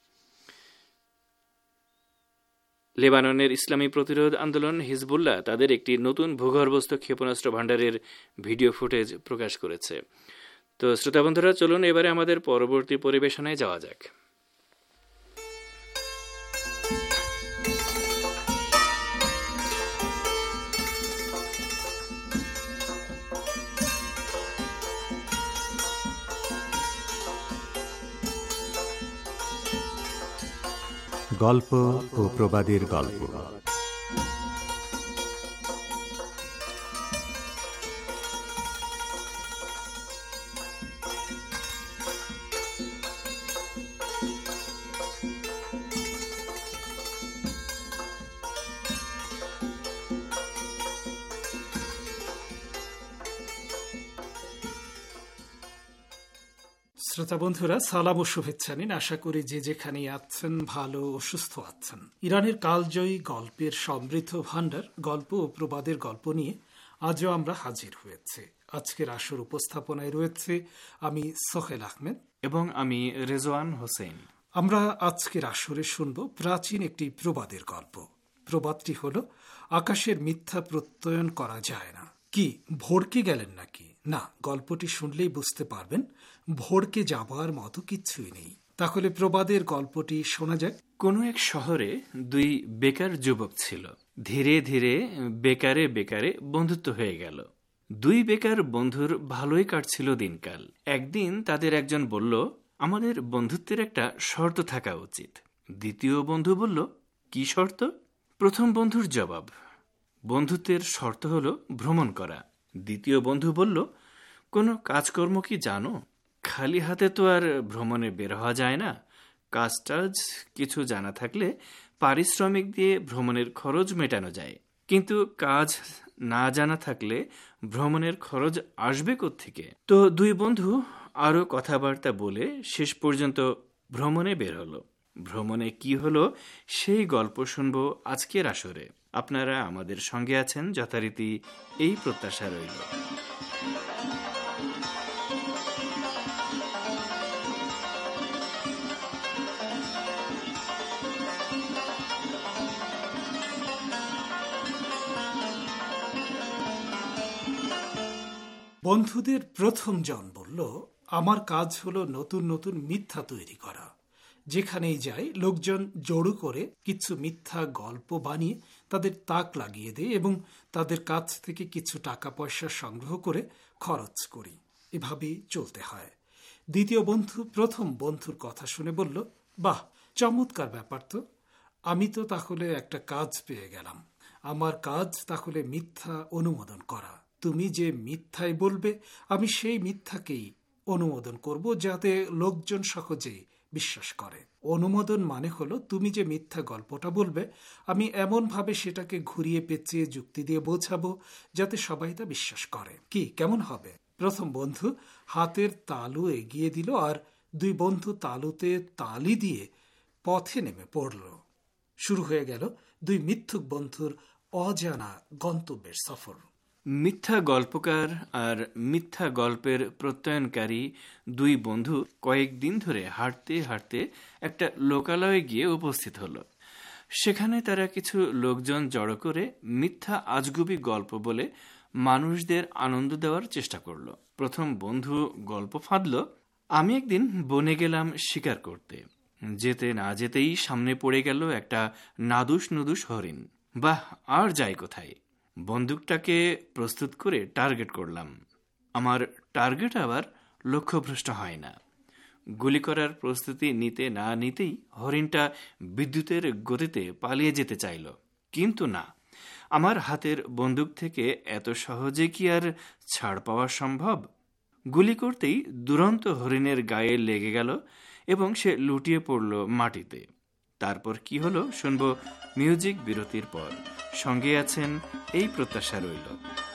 Speaker 4: লেবাননের ইসলামী প্রতিরোধ আন্দোলন হিজবুল্লাহ তাদের একটি নতুন ভূগর্ভস্থ ক্ষেপণাস্ত্র ভাণ্ডারের ভিডিও ফুটেজ প্রকাশ করেছে। তো শ্রোতা বন্ধুরা, চলুন এবারে আমাদের পরবর্তী পরিবেশনায় যাওয়া যাক।
Speaker 1: গল্প ও প্রবাদের গল্প।
Speaker 6: শ্রোতা বন্ধুরা, সালাম ও শুভেচ্ছা নিন। আশা করি যে যেখানে আছেন ভালো ও সুস্থ আছেন। ইরানের কালজয়ী গল্পের সমৃদ্ধ ভাণ্ডার, গল্প ও প্রবাদের গল্প নিয়ে আজও আমরা হাজির হয়েছে। আজকের আসর উপস্থাপনায় রয়েছে আমি সোহেল আহমেদ
Speaker 4: এবং আমি রেজওয়ান হোসেন।
Speaker 6: আমরা আজকের আসরে শুনব প্রাচীন একটি প্রবাদের গল্প। প্রবাদটি হল, আকাশের মিথ্যা প্রত্যয়ন করা যায় না। কি ভড়কে গেলেন নাকি? না, গল্পটি শুনলেই বুঝতে পারবেন ভড়কে যাবার মতো কিচ্ছুই নেই। তাহলে প্রবাদের গল্পটি শোনা যাক।
Speaker 4: কোনো এক শহরে দুই বেকার যুবক ছিল। ধীরে ধীরে বেকারে বেকারে বন্ধুত্ব হয়ে গেল। দুই বেকার বন্ধুর ভালোই কাটছিল দিনকাল। একদিন তাদের একজন বলল, আমাদের বন্ধুত্বের একটা শর্ত থাকা উচিত। দ্বিতীয় বন্ধু বলল, কি শর্ত? প্রথম বন্ধুর জবাব, বন্ধুত্বের শর্ত হলো ভ্রমণ করা। দ্বিতীয় বন্ধু বলল, কোনো কাজকর্ম কি জানো? খালি হাতে তো আর ভ্রমণে বের হওয়া যায় না। কাজটাজ কিছু জানা থাকলে পারিশ্রমিক দিয়ে ভ্রমণের খরচ মেটানো যায়, কিন্তু কাজ না জানা থাকলে ভ্রমণের খরচ আসবে কোত্থেকে? তো দুই বন্ধু আরো কথাবার্তা বলে শেষ পর্যন্ত ভ্রমণে বের হলো। ভ্রমণে কি হলো সেই গল্প শুনবো আজকের আসরে। আপনারা আমাদের সঙ্গে আছেন যথারীতি, এই প্রত্যাশা রইল।
Speaker 6: বন্ধুদের প্রথম জন বলল, আমার কাজ হলো নতুন নতুন মিথ্যা তৈরি করা। যেখানেই যাই লোকজন জড়ো করে কিছু মিথ্যা গল্প বানিয়ে তাদের তাক লাগিয়ে দেয় এবং তাদের কাছ থেকে কিছু টাকা পয়সা সংগ্রহ করে খরচ করি। এভাবেই চলতে হয়। দ্বিতীয় বন্ধু প্রথম বন্ধুর কথা শুনে বলল, বাহ, চমৎকার ব্যাপার তো। আমি তো তাহলে একটা কাজ পেয়ে গেলাম। আমার কাজ তাহলে মিথ্যা অনুমোদন করা। তুমি যে মিথ্যাই বলবে আমি সেই মিথ্যাকেই অনুমোদন করব, যাতে লোকজন সহজেই বিশ্বাস করে। অনুমোদন মানে হলো তুমি যে মিথ্যা গল্পটা বলবে আমি এমনভাবে সেটাকে ঘুরিয়ে পেঁচিয়ে যুক্তি দিয়ে বোঝাবো যাতে সবাই তা বিশ্বাস করে। কি কেমন হবে? প্রথম বন্ধু হাতের তালু এগিয়ে দিল আর দুই বন্ধু তালুতে তালি দিয়ে পথে নেমে পড়ল। শুরু হয়ে গেল দুই মিথ্যুক বন্ধুর অজানা গন্তব্যের সফর।
Speaker 4: মিথ্যা গল্পকার আর মিথ্যা গল্পের প্রত্যয়নকারী দুই বন্ধু কয়েকদিন ধরে হাঁটতে হাঁটতে একটা লোকালয়ে গিয়ে উপস্থিত হলো। সেখানে তারা কিছু লোকজন জড়ো করে মিথ্যা আজগুবি গল্প বলে মানুষদের আনন্দ দেওয়ার চেষ্টা করলো। প্রথম বন্ধু গল্প ফাঁদল, আমি একদিন বনে গেলাম শিকার করতে। যেতে না যেতেই সামনে পড়ে গেল একটা নাদুস নুদুস হরিণ। বাহ, আর যাই কোথায়। বন্দুকটাকে প্রস্তুত করে টার্গেট করলাম। আমার টার্গেট আবার লক্ষ্যভ্রষ্ট হয় না। গুলি করার প্রস্তুতি নিতে না নিতেই হরিণটা বিদ্যুতের গতিতে পালিয়ে যেতে চাইল, কিন্তু না, আমার হাতের বন্দুক থেকে এত সহজে কি আর ছাড় পাওয়া সম্ভব? গুলি করতেই দুরন্ত হরিণের গায়ে লেগে গেল এবং সে লুটিয়ে পড়ল মাটিতে। তারপর কি হলো শুনব মিউজিক বিরতির পর। সঙ্গে আছেন এই প্রত্যাশা রইল।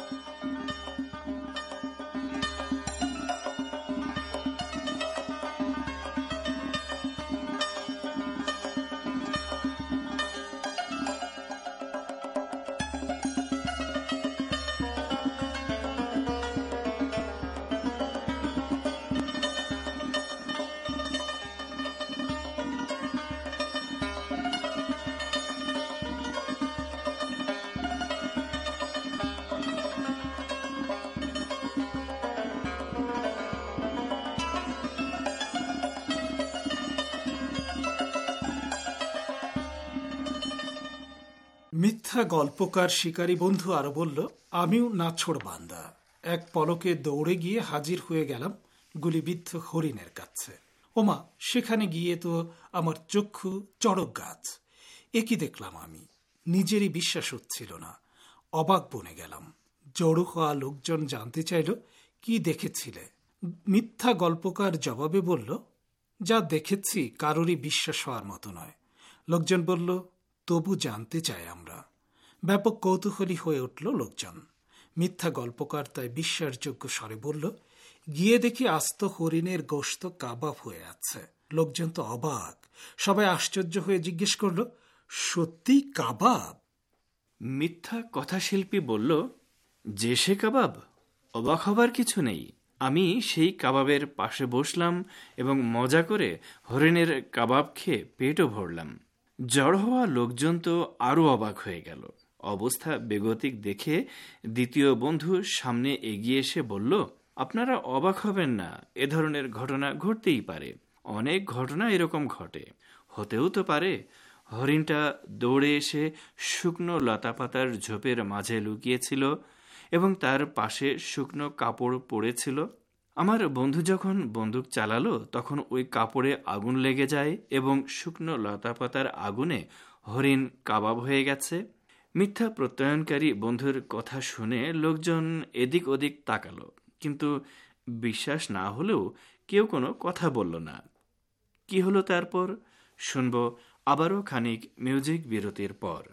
Speaker 6: মিথ্যা গল্পকার শিকারী বন্ধু আরো বলল, আমিও নাছোড় বান্দা। এক পলকে দৌড়ে গিয়ে হাজির হয়ে গেলাম গুলিবিদ্ধ হরিণের কাছে। ওমা, সেখানে গিয়ে তো আমার চক্ষু চড়ক গাছ। একই দেখলাম আমি, নিজেরই বিশ্বাস হচ্ছিল না। অবাক বনে গেলাম। জড়ো হওয়া লোকজন জানতে চাইল, কি দেখেছিলে? মিথ্যা গল্পকার জবাবে বলল, যা দেখেছি কারোরই বিশ্বাস হওয়ার মতো নয়। লোকজন বলল, তবু জানতে চাই আমরা। ব্যাপক কৌতূহলী হয়ে উঠল লোকজন। মিথ্যা গল্পকার তাই বিশ্বাসযোগ্য স্বরে বলল, গিয়ে দেখি আস্ত হরিণের গোশত কাবাব হয়ে আছে। লোকজন তো অবাক। সবাই আশ্চর্য হয়ে জিজ্ঞেস করল, সত্যি কাবাব?
Speaker 4: মিথ্যা কথাশিল্পী বলল, যে সে কাবাব? অবাক হবার কিছু নেই। আমি সেই কাবাবের পাশে বসলাম এবং মজা করে হরিণের কাবাব খেয়ে পেটও ভরলাম। জড় হওয়া লোকজন তো আরও অবাক হয়ে গেল। অবস্থা বেগতিক দেখে দ্বিতীয় বন্ধু সামনে এগিয়ে এসে বলল, আপনারা অবাক হবেন না, এ ধরনের ঘটনা ঘটতেই পারে। অনেক ঘটনা এরকম ঘটে। হতেও তো পারে হরিণটা দৌড়ে এসে শুকনো লতাপাতার ঝোপের মাঝে লুকিয়েছিল এবং তার পাশে শুকনো কাপড় পড়েছিল। আমার বন্ধু যখন বন্দুক চালালো তখন ওই কাপড়ে আগুন লেগে যায় এবং শুকনো লতাপাতার আগুনে হরিণ কাবাব হয়ে গেছে। মিথ্যা প্রত্যয়নকারী বন্ধুর কথা শুনে লোকজন এদিক ওদিক তাকালো, কিন্তু বিশ্বাস না হলেও কেউ কোনো কথা বলল না। কি হলো তারপর শুনব আবারও খানিক মিউজিক বিরতির পর।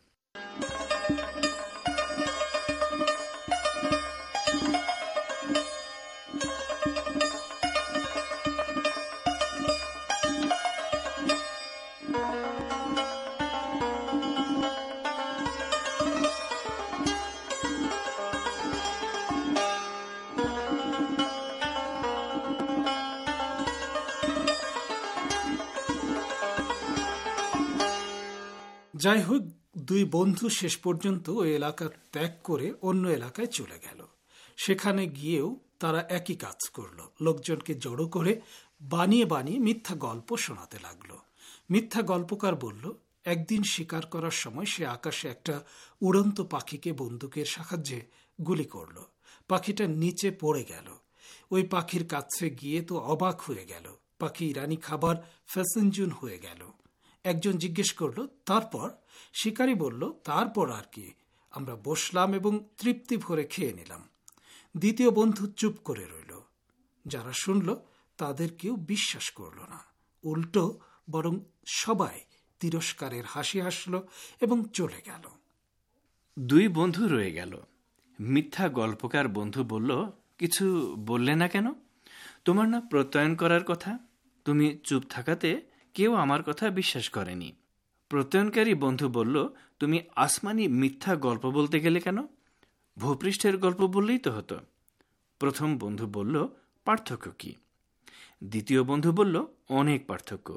Speaker 6: যাই হোক, দুই বন্ধু শেষ পর্যন্ত ওই এলাকা ত্যাগ করে অন্য এলাকায় চলে গেল। সেখানে গিয়েও তারা একই কাজ করল। লোকজনকে জড়ো করে বানিয়ে বানিয়ে মিথ্যা গল্প শোনাতে লাগলো। মিথ্যা গল্পকার বলল, একদিন শিকার করার সময় সে আকাশে একটা উড়ন্ত পাখিকে বন্দুকের সাহায্যে গুলি করল। পাখিটা নিচে পড়ে গেল। ওই পাখির কাছে গিয়ে তো অবাক হয়ে গেল। পাখি ইরানি খাবার ফেসেনজুন হয়ে গেল। একজন জিজ্ঞেস করল, তারপর? শিকারী বলল, তারপর আর কি, আমরা বসলাম এবং তৃপ্তি ভরে খেয়ে নিলাম। দ্বিতীয় বন্ধু চুপ করে রইল। যারা শুনল তাদের কেউ বিশ্বাস করল না। উল্টো বরং সবাই তিরস্কারের হাসি হাসল এবং চলে গেল।
Speaker 4: দুই বন্ধু রয়ে গেল। মিথ্যা গল্পকার বন্ধু বলল, কিছু বললে না কেন? তোমার না প্রত্যয়ন করার কথা? তুমি চুপ থাকাতে কেউ আমার কথা বিশ্বাস করেনি। প্রত্যয়নকারী বন্ধু বলল, তুমি আসমানি মিথ্যা গল্প বলতে গেলে কেন? ভূপৃষ্ঠের গল্প বললেই তো হতো। প্রথম বন্ধু বলল, পার্থক্য কি? দ্বিতীয় বন্ধু বলল, অনেক পার্থক্য।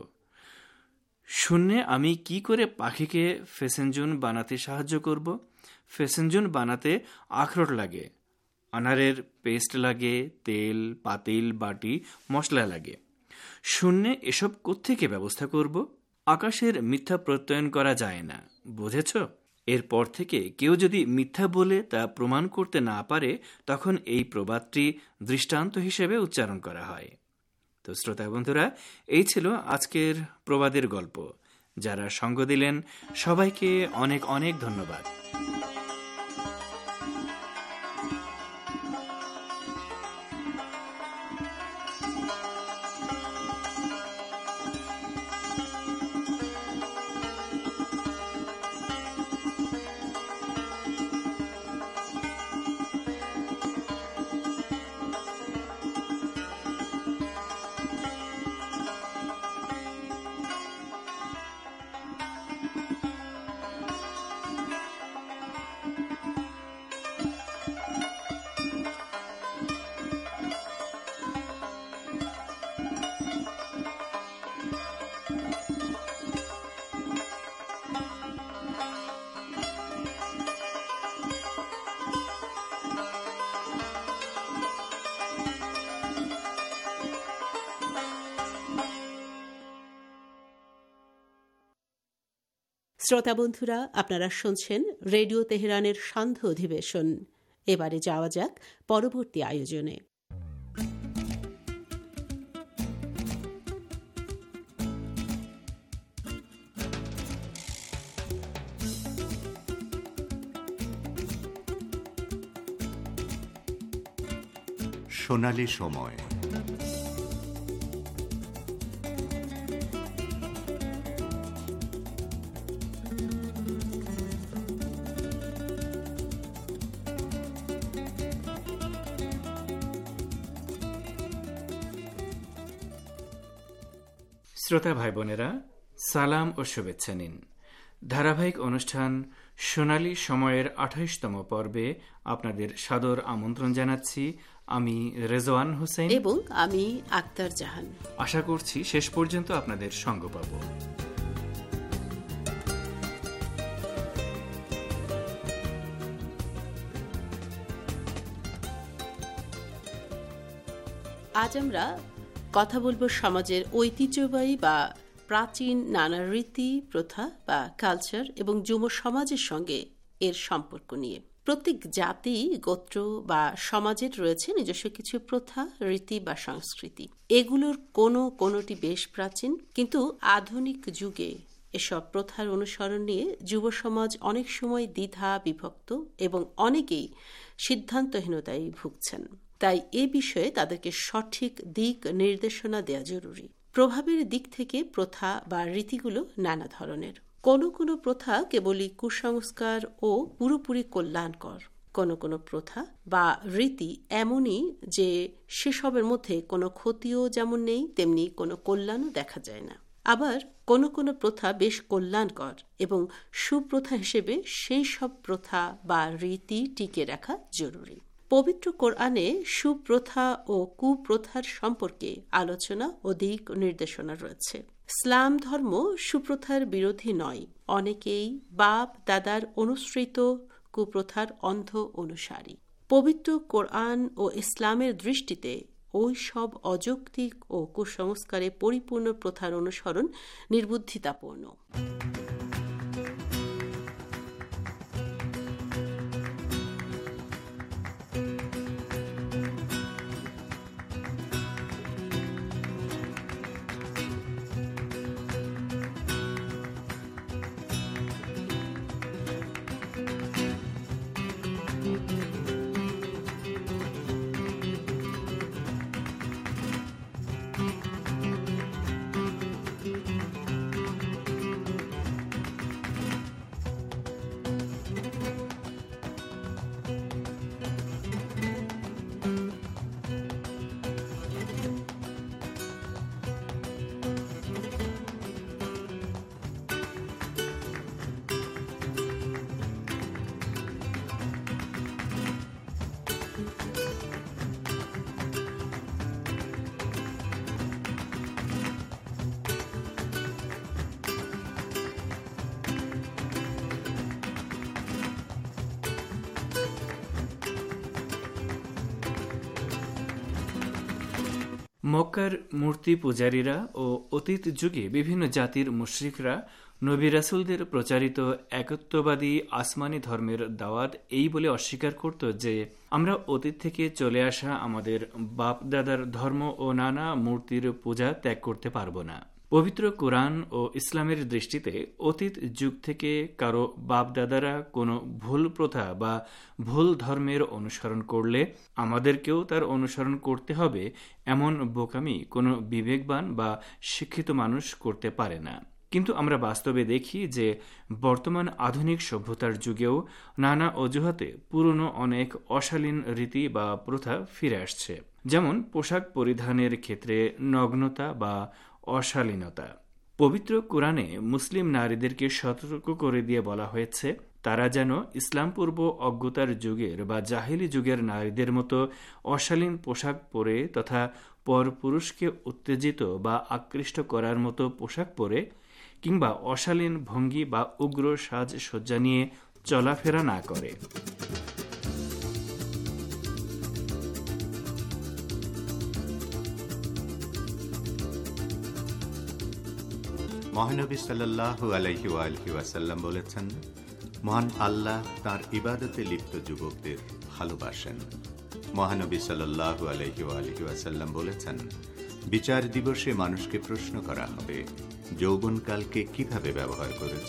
Speaker 4: শূন্যে আমি কি করে পাখিকে ফেসেনজুন বানাতে সাহায্য করব? ফেসেনজুন বানাতে আখরোট লাগে, আনারের পেস্ট লাগে, তেল, পাতিল, বাটি, মশলা লাগে। শূন্যে এসব কোত্থেকে ব্যবস্থা করব? আকাশের মিথ্যা প্রত্যয়ন করা যায় না, বুঝেছ? এরপর থেকে কেউ যদি মিথ্যা বলে তা প্রমাণ করতে না পারে তখন এই প্রবাদটি দৃষ্টান্ত হিসেবে উচ্চারণ করা হয়। তো শ্রোতা বন্ধুরা, এই ছিল আজকের প্রবাদের গল্প। যারা সঙ্গ দিলেন সবাইকে অনেক অনেক ধন্যবাদ।
Speaker 7: শ্রোতা বন্ধুরা, আপনারা শুনছেন রেডিও তেহরানের সান্ধ্য অধিবেশন। এবারে যাওয়া যাক পরবর্তী আয়োজনে।
Speaker 1: সোনালী সময়।
Speaker 4: শ্রোতা ভাই বোনেরা, সালাম ও শুভেচ্ছা নিন। ধারাবাহিক অনুষ্ঠান সোনালী সময়ের ২৮তম পর্বে আপনাদের সাদর আমন্ত্রণ জানাচ্ছি। আমি রেজওয়ান হোসেন
Speaker 7: এবং আমি আক্তার জাহান।
Speaker 4: আশা করছি শেষ পর্যন্ত আপনাদের সঙ্গ পাব।
Speaker 7: আজ আমরা কথা বলবো সমাজের ঐতিহ্যবাহী বা প্রাচীন নানা রীতি, প্রথা বা কালচার এবং যুব সমাজের সঙ্গে এর সম্পর্ক নিয়ে। প্রত্যেক জাতি, গোত্র বা সমাজের রয়েছে নিজস্ব কিছু প্রথা, রীতি বা সংস্কৃতি। এগুলোর কোনোটি বেশ প্রাচীন, কিন্তু আধুনিক যুগে এসব প্রথার অনুসরণ নিয়ে যুব সমাজ অনেক সময় দ্বিধা বিভক্ত এবং অনেকেই সিদ্ধান্তহীনতায় ভুগছেন। তাই এ বিষয়ে তাদেরকে সঠিক দিক নির্দেশনা দেওয়া জরুরি। প্রভাবের দিক থেকে প্রথা বা রীতিগুলো নানা ধরনের। কোনো প্রথা কেবলই কুসংস্কার ও পুরোপুরি কল্যাণকর। কোনো প্রথা বা রীতি এমনই যে সেসবের মধ্যে কোনো ক্ষতিও যেমন নেই, তেমনি কোনো কল্যাণও দেখা যায় না। আবার কোনো প্রথা বেশ কল্যাণকর এবং সুপ্রথা হিসেবে সেই সব প্রথা বা রীতি টিকে রাখা জরুরি। পবিত্র কোরআনে সুপ্রথা ও কুপ্রথার সম্পর্কে আলোচনা ও দিক নির্দেশনা রয়েছে। ইসলাম ধর্ম সুপ্রথার বিরোধী নয়, অনেকেই বাপ দাদার অনুসৃত কুপ্রথার অন্ধ অনুসারী। পবিত্র কোরআন ও ইসলামের দৃষ্টিতে ওই সব অযৌক্তিক ও কুসংস্কারে পরিপূর্ণ প্রথার অনুসরণ নির্বুদ্ধিতাপূর্ণ।
Speaker 4: মক্কার মূর্তি পূজারীরা ও অতীত যুগে বিভিন্ন জাতির মুশরিকরা নবী রাসূলদের প্রচারিত একত্ববাদী আসমানি ধর্মের দাওয়াত এই বলে অস্বীকার করত যে আমরা অতীত থেকে চলে আসা আমাদের বাপ দাদার ধর্ম ও নানা মূর্তির পূজা ত্যাগ করতে পারবো না। পবিত্র কোরআন ও ইসলামের দৃষ্টিতে অতীত যুগ থেকে কারো বাপ দাদারা কোনো ভুল প্রথা বা ভুল ধর্মের অনুসরণ করলে আমাদেরকেও তার অনুসরণ করতে হবে, এমন বোকামি কোনো বিবেকবান বা শিক্ষিত মানুষ করতে পারে না। কিন্তু আমরা বাস্তবে দেখি যে বর্তমান আধুনিক সভ্যতার যুগেও নানা অজুহাতে পুরনো অনেক অশালীন রীতি বা প্রথা ফিরে আসছে। যেমন পোশাক পরিধানের ক্ষেত্রে নগ্নতা বা অশালীনতা। পবিত্র কোরআনে মুসলিম নারীদেরকে সতর্ক করে দিয়ে বলা হয়েছে তারা যেন ইসলাম পূর্ব অজ্ঞতার যুগের বা জাহিলি যুগের নারীদের মতো অশালীন পোশাক পরে তথা পরপুরুষকে উত্তেজিত বা আকৃষ্ট করার মতো পোশাক পরে কিংবা অশালীন ভঙ্গি বা উগ্র সাজসজ্জা নিয়ে চলাফেরা না করে।
Speaker 1: মহানবী সাল্লাল্লাহু আলাইহি ওয়াসাল্লাম বলেছেন, মহান আল্লাহ তাঁর ইবাদতে লিপ্ত যুবকদের ভালোবাসেন। মহানবী সাল্লাল্লাহু আলাইহি ওয়াসাল্লাম বলেছেন, বিচার দিবসে মানুষকে প্রশ্ন করা হবে, যৌবনকালকে কিভাবে ব্যবহার করেছ?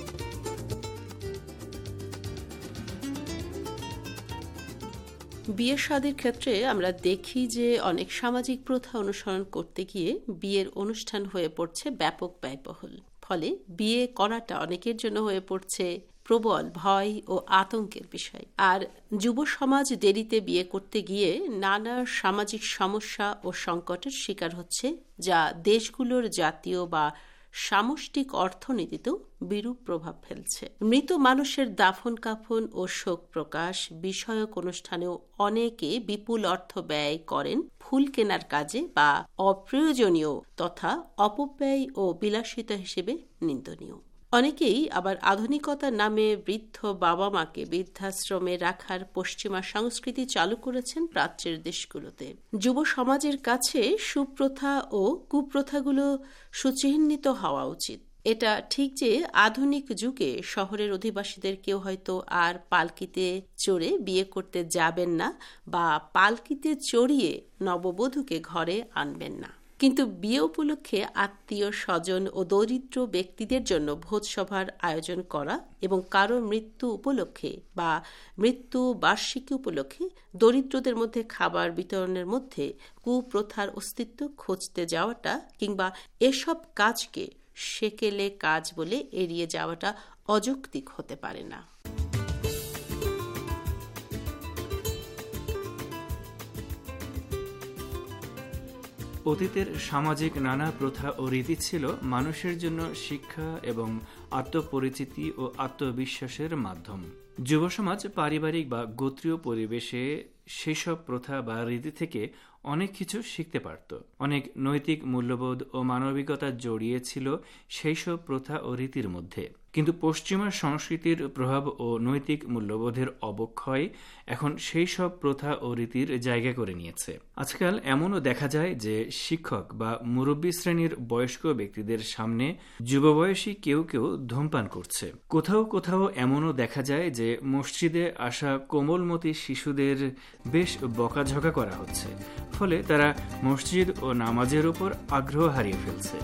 Speaker 7: বিয়ের শাদীর ক্ষেত্রে আমরা দেখি যে অনেক সামাজিক প্রথা অনুসরণ করতে গিয়ে বিয়ের অনুষ্ঠান হয়ে পড়ছে ব্যাপক ব্যয়বহুল। ফলে বিয়ে করাটা অনেকের জন্য হয়ে পড়ছে প্রবল ভয় ও আতঙ্কের বিষয়। আর যুব সমাজ দেরিতে বিয়ে করতে গিয়ে নানা সামাজিক সমস্যা ও সংকটের শিকার হচ্ছে, যা দেশগুলোর জাতীয় বা সামষ্টিক অর্থনীতিতেও বিরূপ প্রভাব ফেলছে। মৃত মানুষের দাফন কাফন ও শোক প্রকাশ বিষয়ক অনুষ্ঠানেও অনেকে বিপুল অর্থ ব্যয় করেন ফুল কেনার কাজে, বা অপ্রয়োজনীয় তথা অপব্যয় ও বিলাসিতা হিসেবে নিন্দনীয়। অনেকেই আবার আধুনিকতার নামে বৃদ্ধ বাবা মাকে বৃদ্ধাশ্রমে রাখার পশ্চিমা সংস্কৃতি চালু করেছেন প্রাচ্যের দেশগুলোতে। যুব সমাজের কাছে সুপ্রথা ও কুপ্রথাগুলো সুচিহ্নিত হওয়া উচিত। এটা ঠিক যে আধুনিক যুগে শহরের অধিবাসীদের কেউ হয়তো আর পালকিতে চড়ে বিয়ে করতে যাবেন না, বা পালকিতে চড়িয়ে নববধূকে ঘরে আনবেন না, কিন্তু বিয়ে উপলক্ষে আত্মীয় স্বজন ও দরিদ্র ব্যক্তিদের জন্য ভোজসভার আয়োজন করা এবং কারো মৃত্যু উপলক্ষে বা মৃত্যু বার্ষিকী উপলক্ষে দরিদ্রদের মধ্যে খাবার বিতরণের মধ্যে কুপ্রথার অস্তিত্ব খুঁজতে যাওয়াটা কিংবা এসব কাজকে সেকেলে কাজ বলে এড়িয়ে যাওয়াটা অযৌক্তিক হতে পারে না।
Speaker 4: অতীতের সামাজিক নানা প্রথা ও রীতি ছিল মানুষের জন্য শিক্ষা এবং আত্মপরিচিতি ও আত্মবিশ্বাসের মাধ্যম। যুব সমাজ পারিবারিক বা গোত্রীয় পরিবেশে সেসব প্রথা বা রীতি থেকে অনেক কিছু শিখতে পারত। অনেক নৈতিক মূল্যবোধ ও মানবিকতা জড়িয়ে ছিল সেই সব প্রথা ও রীতির মধ্যে। কিন্তু পশ্চিমা সংস্কৃতির প্রভাব ও নৈতিক মূল্যবোধের অবক্ষয় এখন সেই সব প্রথা ও রীতির জায়গা করে নিয়েছে। আজকাল এমনও দেখা যায় যে শিক্ষক বা মুরব্বী শ্রেণীর বয়স্ক ব্যক্তিদের সামনে যুববয়সী কেউ কেউ ধূমপান করছে। কোথাও কোথাও এমনও দেখা যায় যে মসজিদে আসা কোমলমতি শিশুদের বেশ বকাঝকা করা হচ্ছে, ফলে তারা মসজিদ ও নামাজের উপর আগ্রহ হারিয়ে ফেলছে।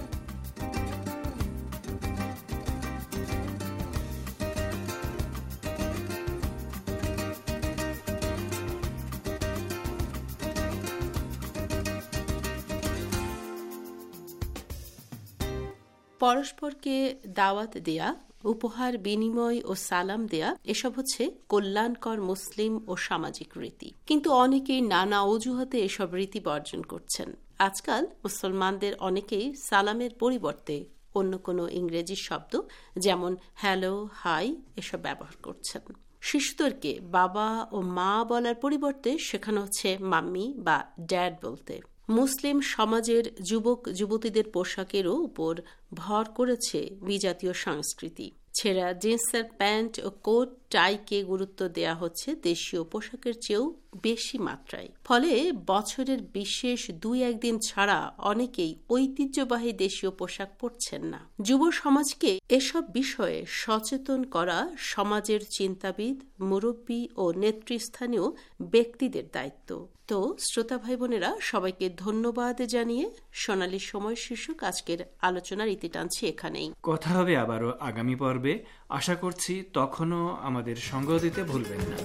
Speaker 7: পরস্পরকে দাওয়াত দেয়া, উপহার বিনিময় ও সালাম দেয়া এসব হচ্ছে কল্যাণকর মুসলিম ও সামাজিক রীতি। কিন্তু অনেকেই নানা অজুহাতে এসব রীতি বর্জন করছেন। আজকাল মুসলমানদের অনেকেই সালামের পরিবর্তে অন্য কোনো ইংরেজি শব্দ যেমন হ্যালো, হাই এসব ব্যবহার করছেন। শিশুদেরকে বাবা ও মা বলার পরিবর্তে শেখানো হচ্ছে মাম্মি বা ড্যাড বলতে। মুসলিম সমাজের যুবক যুবতীদের পোশাকেরও উপর ভর করেছে বিজাতীয় সংস্কৃতি। ছেঁড়া জিন্সের প্যান্ট ও কোট টাইকে গুরুত্ব দেয়া হচ্ছে দেশীয় পোশাকের চেয়েও বেশি মাত্রায়। ফলে বছরের বিশেষ 2-1 দিন ছাড়া অনেকেই ঐতিহ্যবাহী দেশীয় পোশাক পরছেন না। যুব সমাজকে এসব বিষয়ে সচেতন করা সমাজের চিন্তাবিদ, মুরব্বী ও নেতৃস্থানীয় ব্যক্তিদের দায়িত্ব। তো শ্রোতা ভাই বোনেরা, সবাইকে ধন্যবাদ জানিয়ে সোনালী সময় শীর্ষক আজকের আলোচনার ইতি টানছি এখানেই।
Speaker 4: কথা হবে আবারও আগামী পর্বে। আশা করছি তখনও আমাদের সঙ্গ দিতে ভুলবেন না।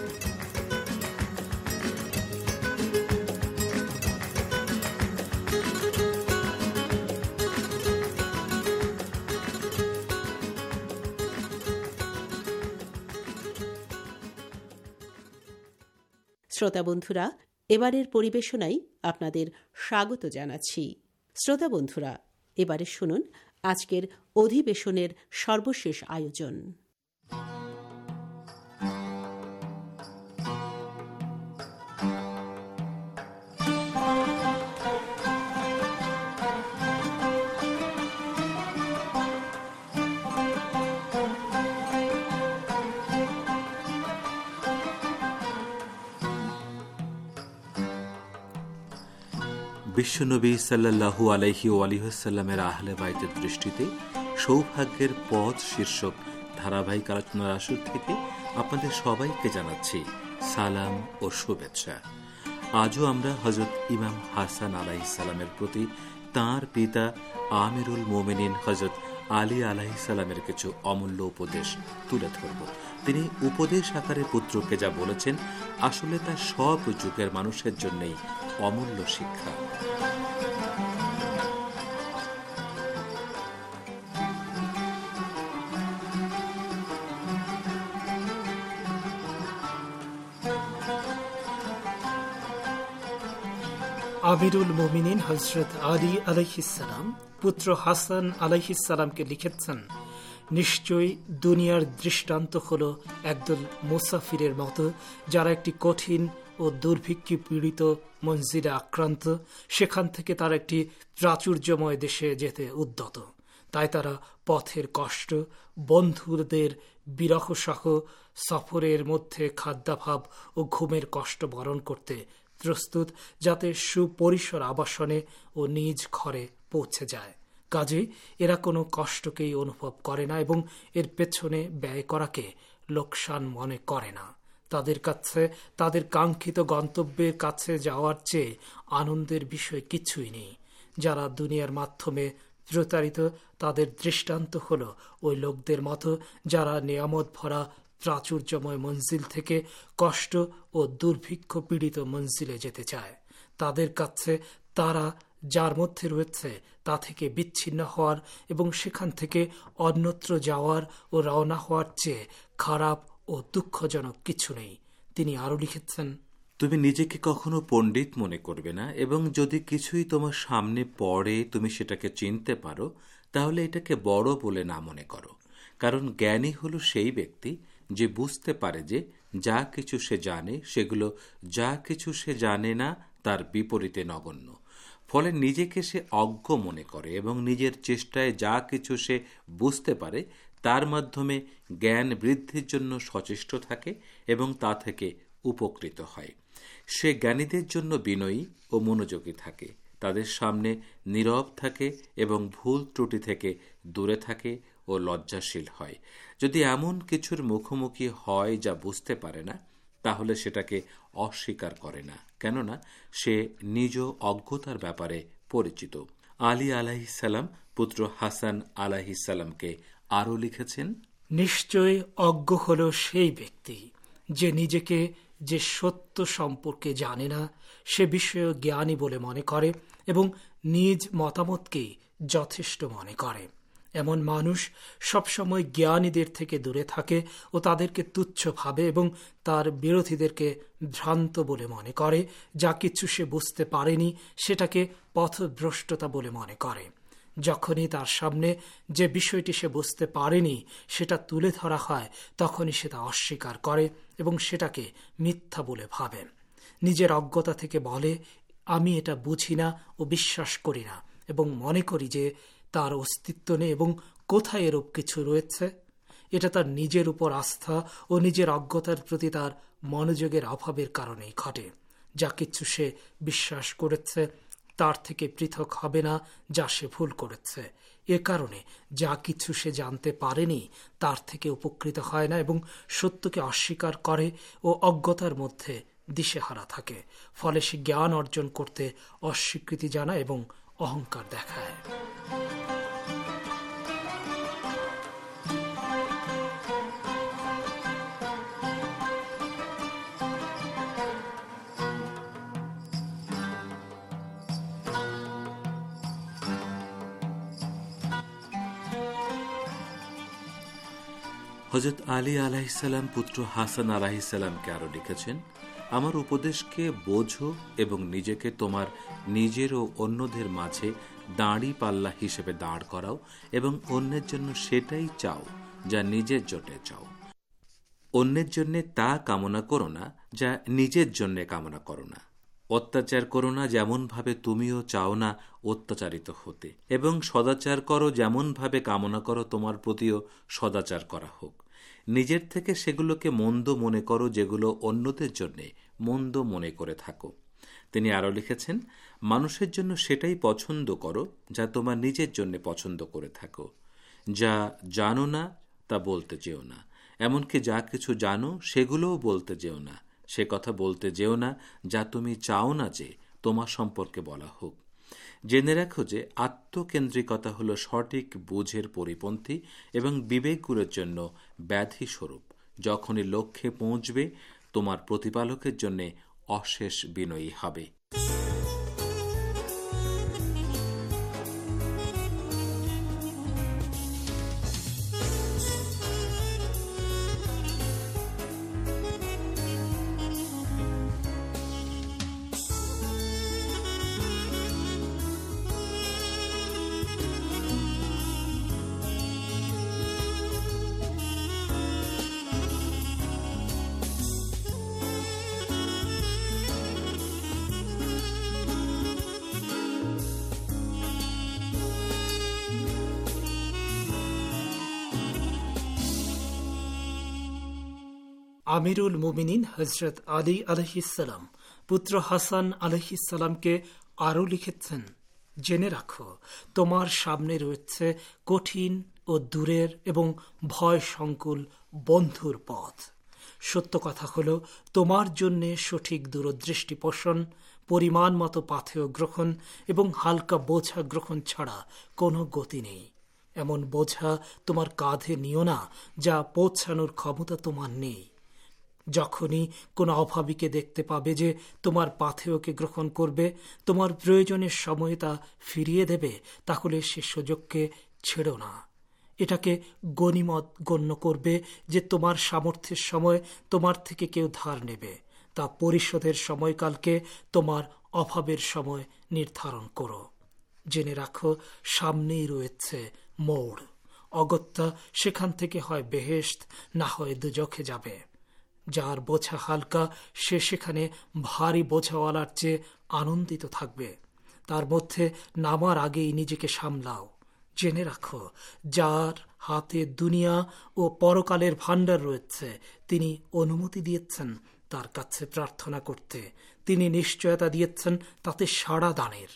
Speaker 7: শ্রোতা বন্ধুরা, এবারের পরিবেশনায় আপনাদের স্বাগত জানাচ্ছি। শ্রোতা বন্ধুরা, এবারে শুনুন আজকের অধিবেশনের সর্বশেষ আয়োজন।
Speaker 3: বিশ্বনবী সাল্লাল্লাহু আলাইহি ওয়ালিহি ওয়াসাল্লামের আহলে বাইতের দৃষ্টিতে সৌভাগ্যের পথ শীর্ষক ধারাবাহিক আলোচনার আসর থেকে আপনাদের সবাইকে জানাচ্ছি সালাম ও শুভেচ্ছা। আজও আমরা হযরত ইমাম হাসান আলাইহিস সালামের প্রতি তাঁর পিতা আমিরুল মুমিনিন হযরত আলী আলাইহিস সালামের কিছু অমূল্য উপদেশ তুলে ধরব। তিনি উপদেশ আকারে পুত্রকে যা বলেছেন, আসলে তা সব যুগের মানুষের জন্যই অমূল্য শিক্ষা।
Speaker 6: আমিরুল মুমিনিন হযরত আলী আলাইহিস সালাম পুত্র হাসান আলাইহিস সালামকে লিখেছেন, নিশ্চয়ই দুনিয়ার দৃষ্টান্ত হল একদল মুসাফিরের মতো, যারা একটি কঠিন ও দুর্ভিক্ষে পীড়িত মঞ্জিলে আক্রান্ত, সেখান থেকে তারা একটি প্রাচুর্যময় দেশে যেতে উদ্যত। তাই তারা পথের কষ্ট, বন্ধুদের বিরহসহ সফরের মধ্যে খাদ্যাভাব ও ঘুমের কষ্ট বরণ করতে প্রস্তুত, যাতে সুপরিসর আবাসনে ও নিজ ঘরে পৌঁছে যায়। কাজে এরা কোনো কষ্টকেই অনুভব করে না এবং এর পেছনে ব্যয় করাকে লোকসান মনে করে না। তাদের কাছে তাদের কাঙ্ক্ষিত গন্তব্যের কাছে যাওয়ার চেয়ে আনন্দের বিষয় কিছুই নেই। যারা দুনিয়ার মাধ্যমে প্রতারিত, তাদের দৃষ্টান্ত হল ওই লোকদের মতো যারা নিয়ামত ভরা প্রাচুর্যময় মঞ্জিল থেকে কষ্ট ও দুর্ভিক্ষ পীড়িত মঞ্জিলে যেতে চায়। তাদের কাছে তারা যার মধ্যে রয়েছে তা থেকে বিচ্ছিন্ন হওয়ার এবং সেখান থেকে অন্যত্র যাওয়ার ও রওনা হওয়ার চেয়ে খারাপ ও দুঃখজনক কিছু নেই। তিনি আরও লিখেছেন,
Speaker 3: তুমি নিজেকে কখনো পণ্ডিত মনে করবে না, এবং যদি কিছুই তোমার সামনে পড়ে তুমি সেটাকে চিনতে পারো, তাহলে এটাকে বড় বলে না মনে করো। কারণ জ্ঞানী হলো সেই ব্যক্তি যে বুঝতে পারে যে যা কিছু সে জানে সেগুলো যা কিছু সে জানে না তার বিপরীতে নগণ্য। ফলে নিজেকে সে অজ্ঞ মনে করে এবং নিজের চেষ্টায় যা কিছু সে বুঝতে পারে তার মাধ্যমে জ্ঞান বৃদ্ধির জন্য সচেষ্ট থাকে এবং তা থেকে উপকৃত হয়। সে জ্ঞানীদের জন্য বিনয়ী ও মনোযোগী থাকে, তাদের সামনে নীরব থাকে এবং ভুল ত্রুটি থেকে দূরে থাকে ও লজ্জাশীল হয়। যদি এমন কিছুর মুখোমুখি হয় যা বুঝতে পারে না, তাহলে সেটাকে অস্বীকার করে না, কেননা সে নিজ অজ্ঞতার ব্যাপারে পরিচিত। আলী আলাইহিস সালাম পুত্র হাসান আলাইহিস সালামকে আরও লিখেছেন,
Speaker 6: নিশ্চয় অজ্ঞ হল সেই ব্যক্তি যে নিজেকে যে সত্য সম্পর্কে জানে না সে বিষয়ে জ্ঞানী বলে মনে করে এবং নিজ মতামতকেই যথেষ্ট মনে করে। এমন মানুষ সবসময় জ্ঞানীদের থেকে দূরে থাকে ও তাদেরকে তুচ্ছ ভাবে এবং তার বিরোধীদেরকে ভ্রান্ত বলে মনে করে। যা কিছু সে বুঝতে পারেনি সেটাকে পথভ্রষ্টতা বলে মনে করে। যখনই তার সামনে যে বিষয়টি সে বুঝতে পারেনি সেটা তুলে ধরা হয়, তখনই সেটা অস্বীকার করে এবং সেটাকে মিথ্যা বলে ভাবে। নিজের অজ্ঞতা থেকে বলে, আমি এটা বুঝি না ও বিশ্বাস করি না, এবং মনে করি যে তার অস্তিত্ব নেই এবং কোথায় এরূপ কিছু রয়েছে। এটা তার নিজের উপর আস্থা ও নিজের অজ্ঞতার প্রতি তার মনোযোগের অভাবের কারণেই ঘটে। যা কিছু সে বিশ্বাস করেছে তার থেকে পৃথক হবে না যা সে ভুল করেছে। এ কারণে যা কিছু সে জানতে পারেনি তার থেকে উপকৃত হয় না এবং সত্যকে অস্বীকার করে ও অজ্ঞতার মধ্যে দিশেহারা থাকে। ফলে সে জ্ঞান অর্জন করতে অস্বীকৃতি জানায় এবং অহংকার দেখায়।
Speaker 3: হযরত আলী আলাইহিস সালাম পুত্র হাসান আলাইহিস সালামকে আরো লিখেছেন, আমার উপদেশকে বোঝো এবং নিজেকে তোমার নিজের ও অন্যদের মাঝে দাঁড়ি পাল্লা হিসেবে দাঁড় করাও এবং অন্যের জন্য সেটাই চাও যা নিজের জন্য চাও। অন্যের জন্য তা কামনা করো না যা নিজের জন্য কামনা করো না। অত্যাচার করো না যেমন ভাবে তুমিও চাও না অত্যাচারিত হতে, এবং সদাচার করো যেমন ভাবে কামনা করো তোমার প্রতিও সদাচার করা হোক। নিজের থেকে সেগুলোকে মন্দ মনে করো যেগুলো অন্যদের জন্য মন্দ মনে করে থাকো। তিনি আরও লিখেছেন, মানুষের জন্য সেটাই পছন্দ করো যা তোমার নিজের জন্য পছন্দ করে থাকো। যা জানো না তা বলতে যেও না, এমনকি যা কিছু জানো সেগুলোও বলতে যেও না। সে কথা বলতে যেও না যা তুমি চাও না যে তোমার সম্পর্কে বলা হোক। জেনে রাখো যে আত্মকেন্দ্রিকতা হল সঠিক বুঝের পরিপন্থী এবং বিবেকগুলোর জন্য ব্যাধি স্বরূপ। যখনই লক্ষ্যে পৌঁছবে তোমার প্রতিপালকের জন্য অশেষ বিনয়ী হবে।
Speaker 6: আমিরুল মুমিনিন হজরত আলী আলহিসাল্লাম পুত্র হাসান আলহিসাল্লামকে আরও লিখেছেন, জেনে রাখো তোমার সামনে রয়েছে কঠিন ও দূরের এবং ভয় সংকুল বন্ধুর পথ। সত্য কথা হল, তোমার জন্য সঠিক দূরদৃষ্টি পোষণ, পরিমাণ মতো পাথেয় গ্রহণ এবং হালকা বোঝা গ্রহণ ছাড়া কোনো গতি নেই। এমন বোঝা তোমার কাঁধে নিও না যা পৌঁছানোর ক্ষমতা তোমার নেই। যখনই কোনো অভাবীকে দেখতে পাবে যে তোমার পাথেয়কে গ্রহণ করবে, তোমার প্রয়োজনের সময়ে তা ফিরিয়ে দেবে, তাহলে সে সুযোগকে ছেড়ো না। এটাকে গনিমত গণ্য করবে যে তোমার সামর্থ্যের সময় তোমার থেকে কেউ ধার নেবে, তা পরিশোধের সময়কালকে তোমার অভাবের সময় নির্ধারণ করো। জেনে রাখো সামনেই রয়েছে মোড়, অগত্যা সেখান থেকে হয় বেহেশত, না হয় দুজখে যাবে। যার বোঝা হালকা সে সেখানে ভারী বোঝাওয়ালার চেয়ে আনন্দিত থাকবে। তার মধ্যে নামার আগেই নিজেকে সামলাও। জেনে রাখো যার হাতে দুনিয়া ও পরকালের ভাণ্ডার রয়েছে, তিনি অনুমতি দিয়েছেন তার কাছে প্রার্থনা করতে। তিনি নিশ্চয়তা দিয়েছেন তাতে সাড়া দানের।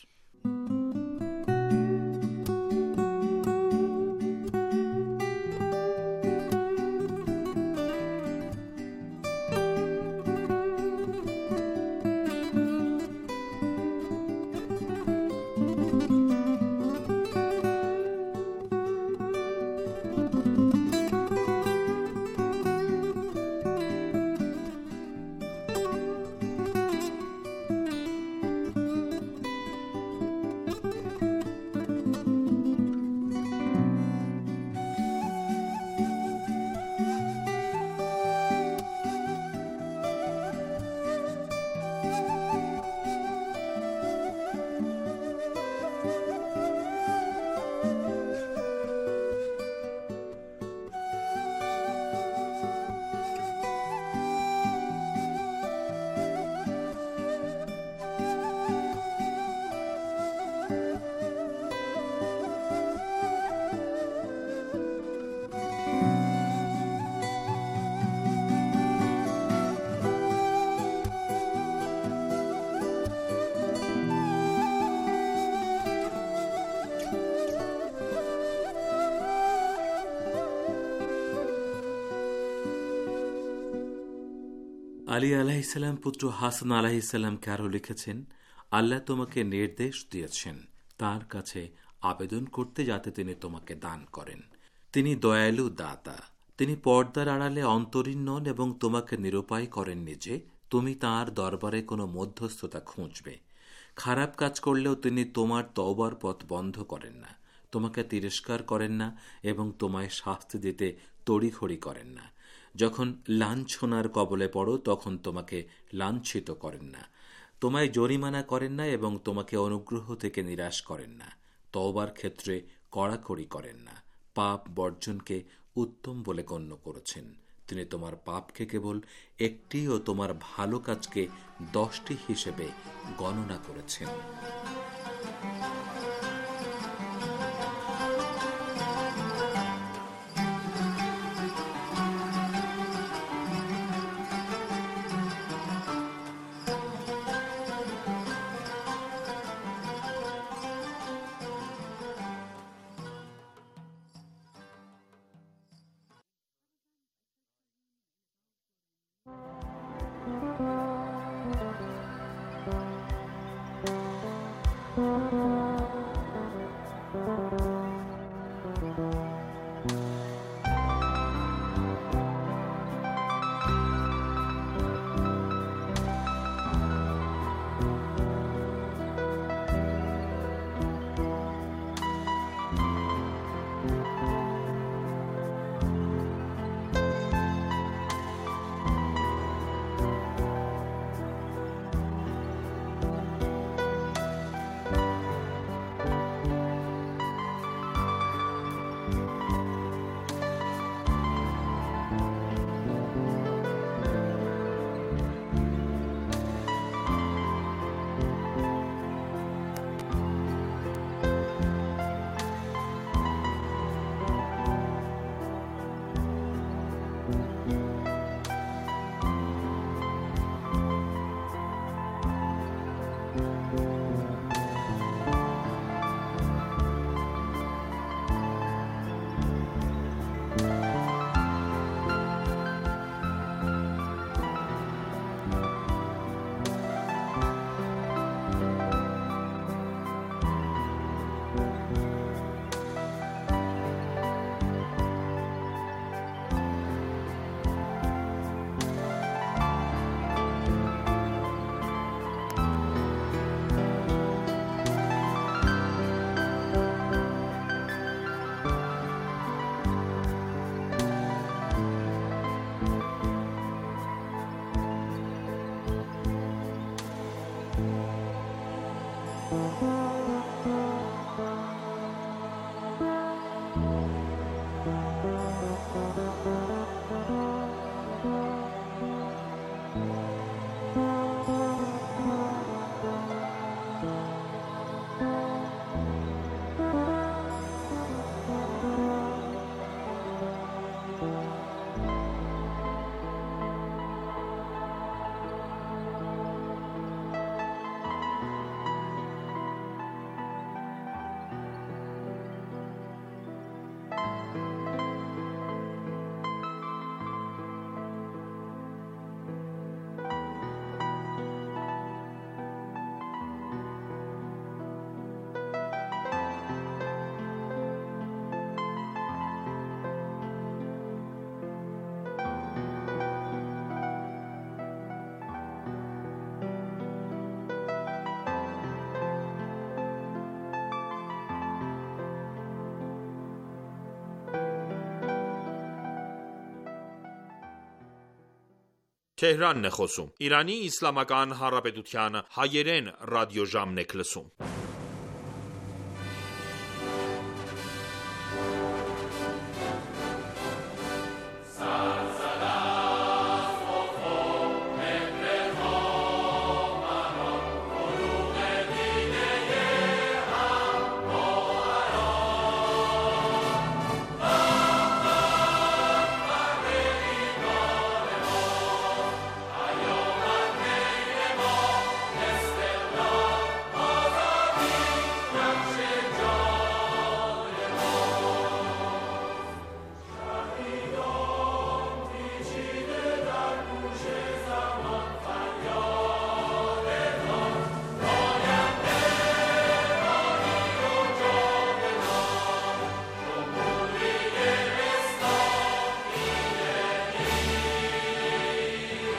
Speaker 3: আলী আলাহিসাল্লাম পুত্র হাসান আলাহিসাল্লামকে আরও লিখেছেন, আল্লাহ তোমাকে নির্দেশ দিয়েছেন তার কাছে আবেদন করতে যাতে তিনি তোমাকে দান করেন। তিনি দয়ালু দাতা। তিনি পর্দার আড়ালে অন্তরীণ নন এবং তোমাকে নিরুপায় করেননি যে তুমি তাঁর দরবারে কোনো মধ্যস্থতা খুঁজবে। খারাপ কাজ করলেও তিনি তোমার তওবার পথ বন্ধ করেন না, তোমাকে তিরস্কার করেন না এবং তোমায় শাস্তি দিতে তড়িঘড়ি করেন না। যখন লাঞ্ছনার কবলে পড়ো তখন তোমাকে লাঞ্ছিত করেন না, তোমায় জরিমানা করেন না এবং তোমাকে অনুগ্রহ থেকে নিরাশ করেন না। তওবার ক্ষেত্রে কড়াকড়ি করেন না, পাপ বর্জনকে উত্তম বলে গণ্য করেছেন। তিনি তোমার পাপকে কেবল একটি ও তোমার ভালো কাজকে 10টি হিসেবে গণনা করেছেন।
Speaker 8: Թեհրանն է խոսում։ Իրանի Իսլամական Հանրապետության հայերեն ռադիոժամն եք լսում։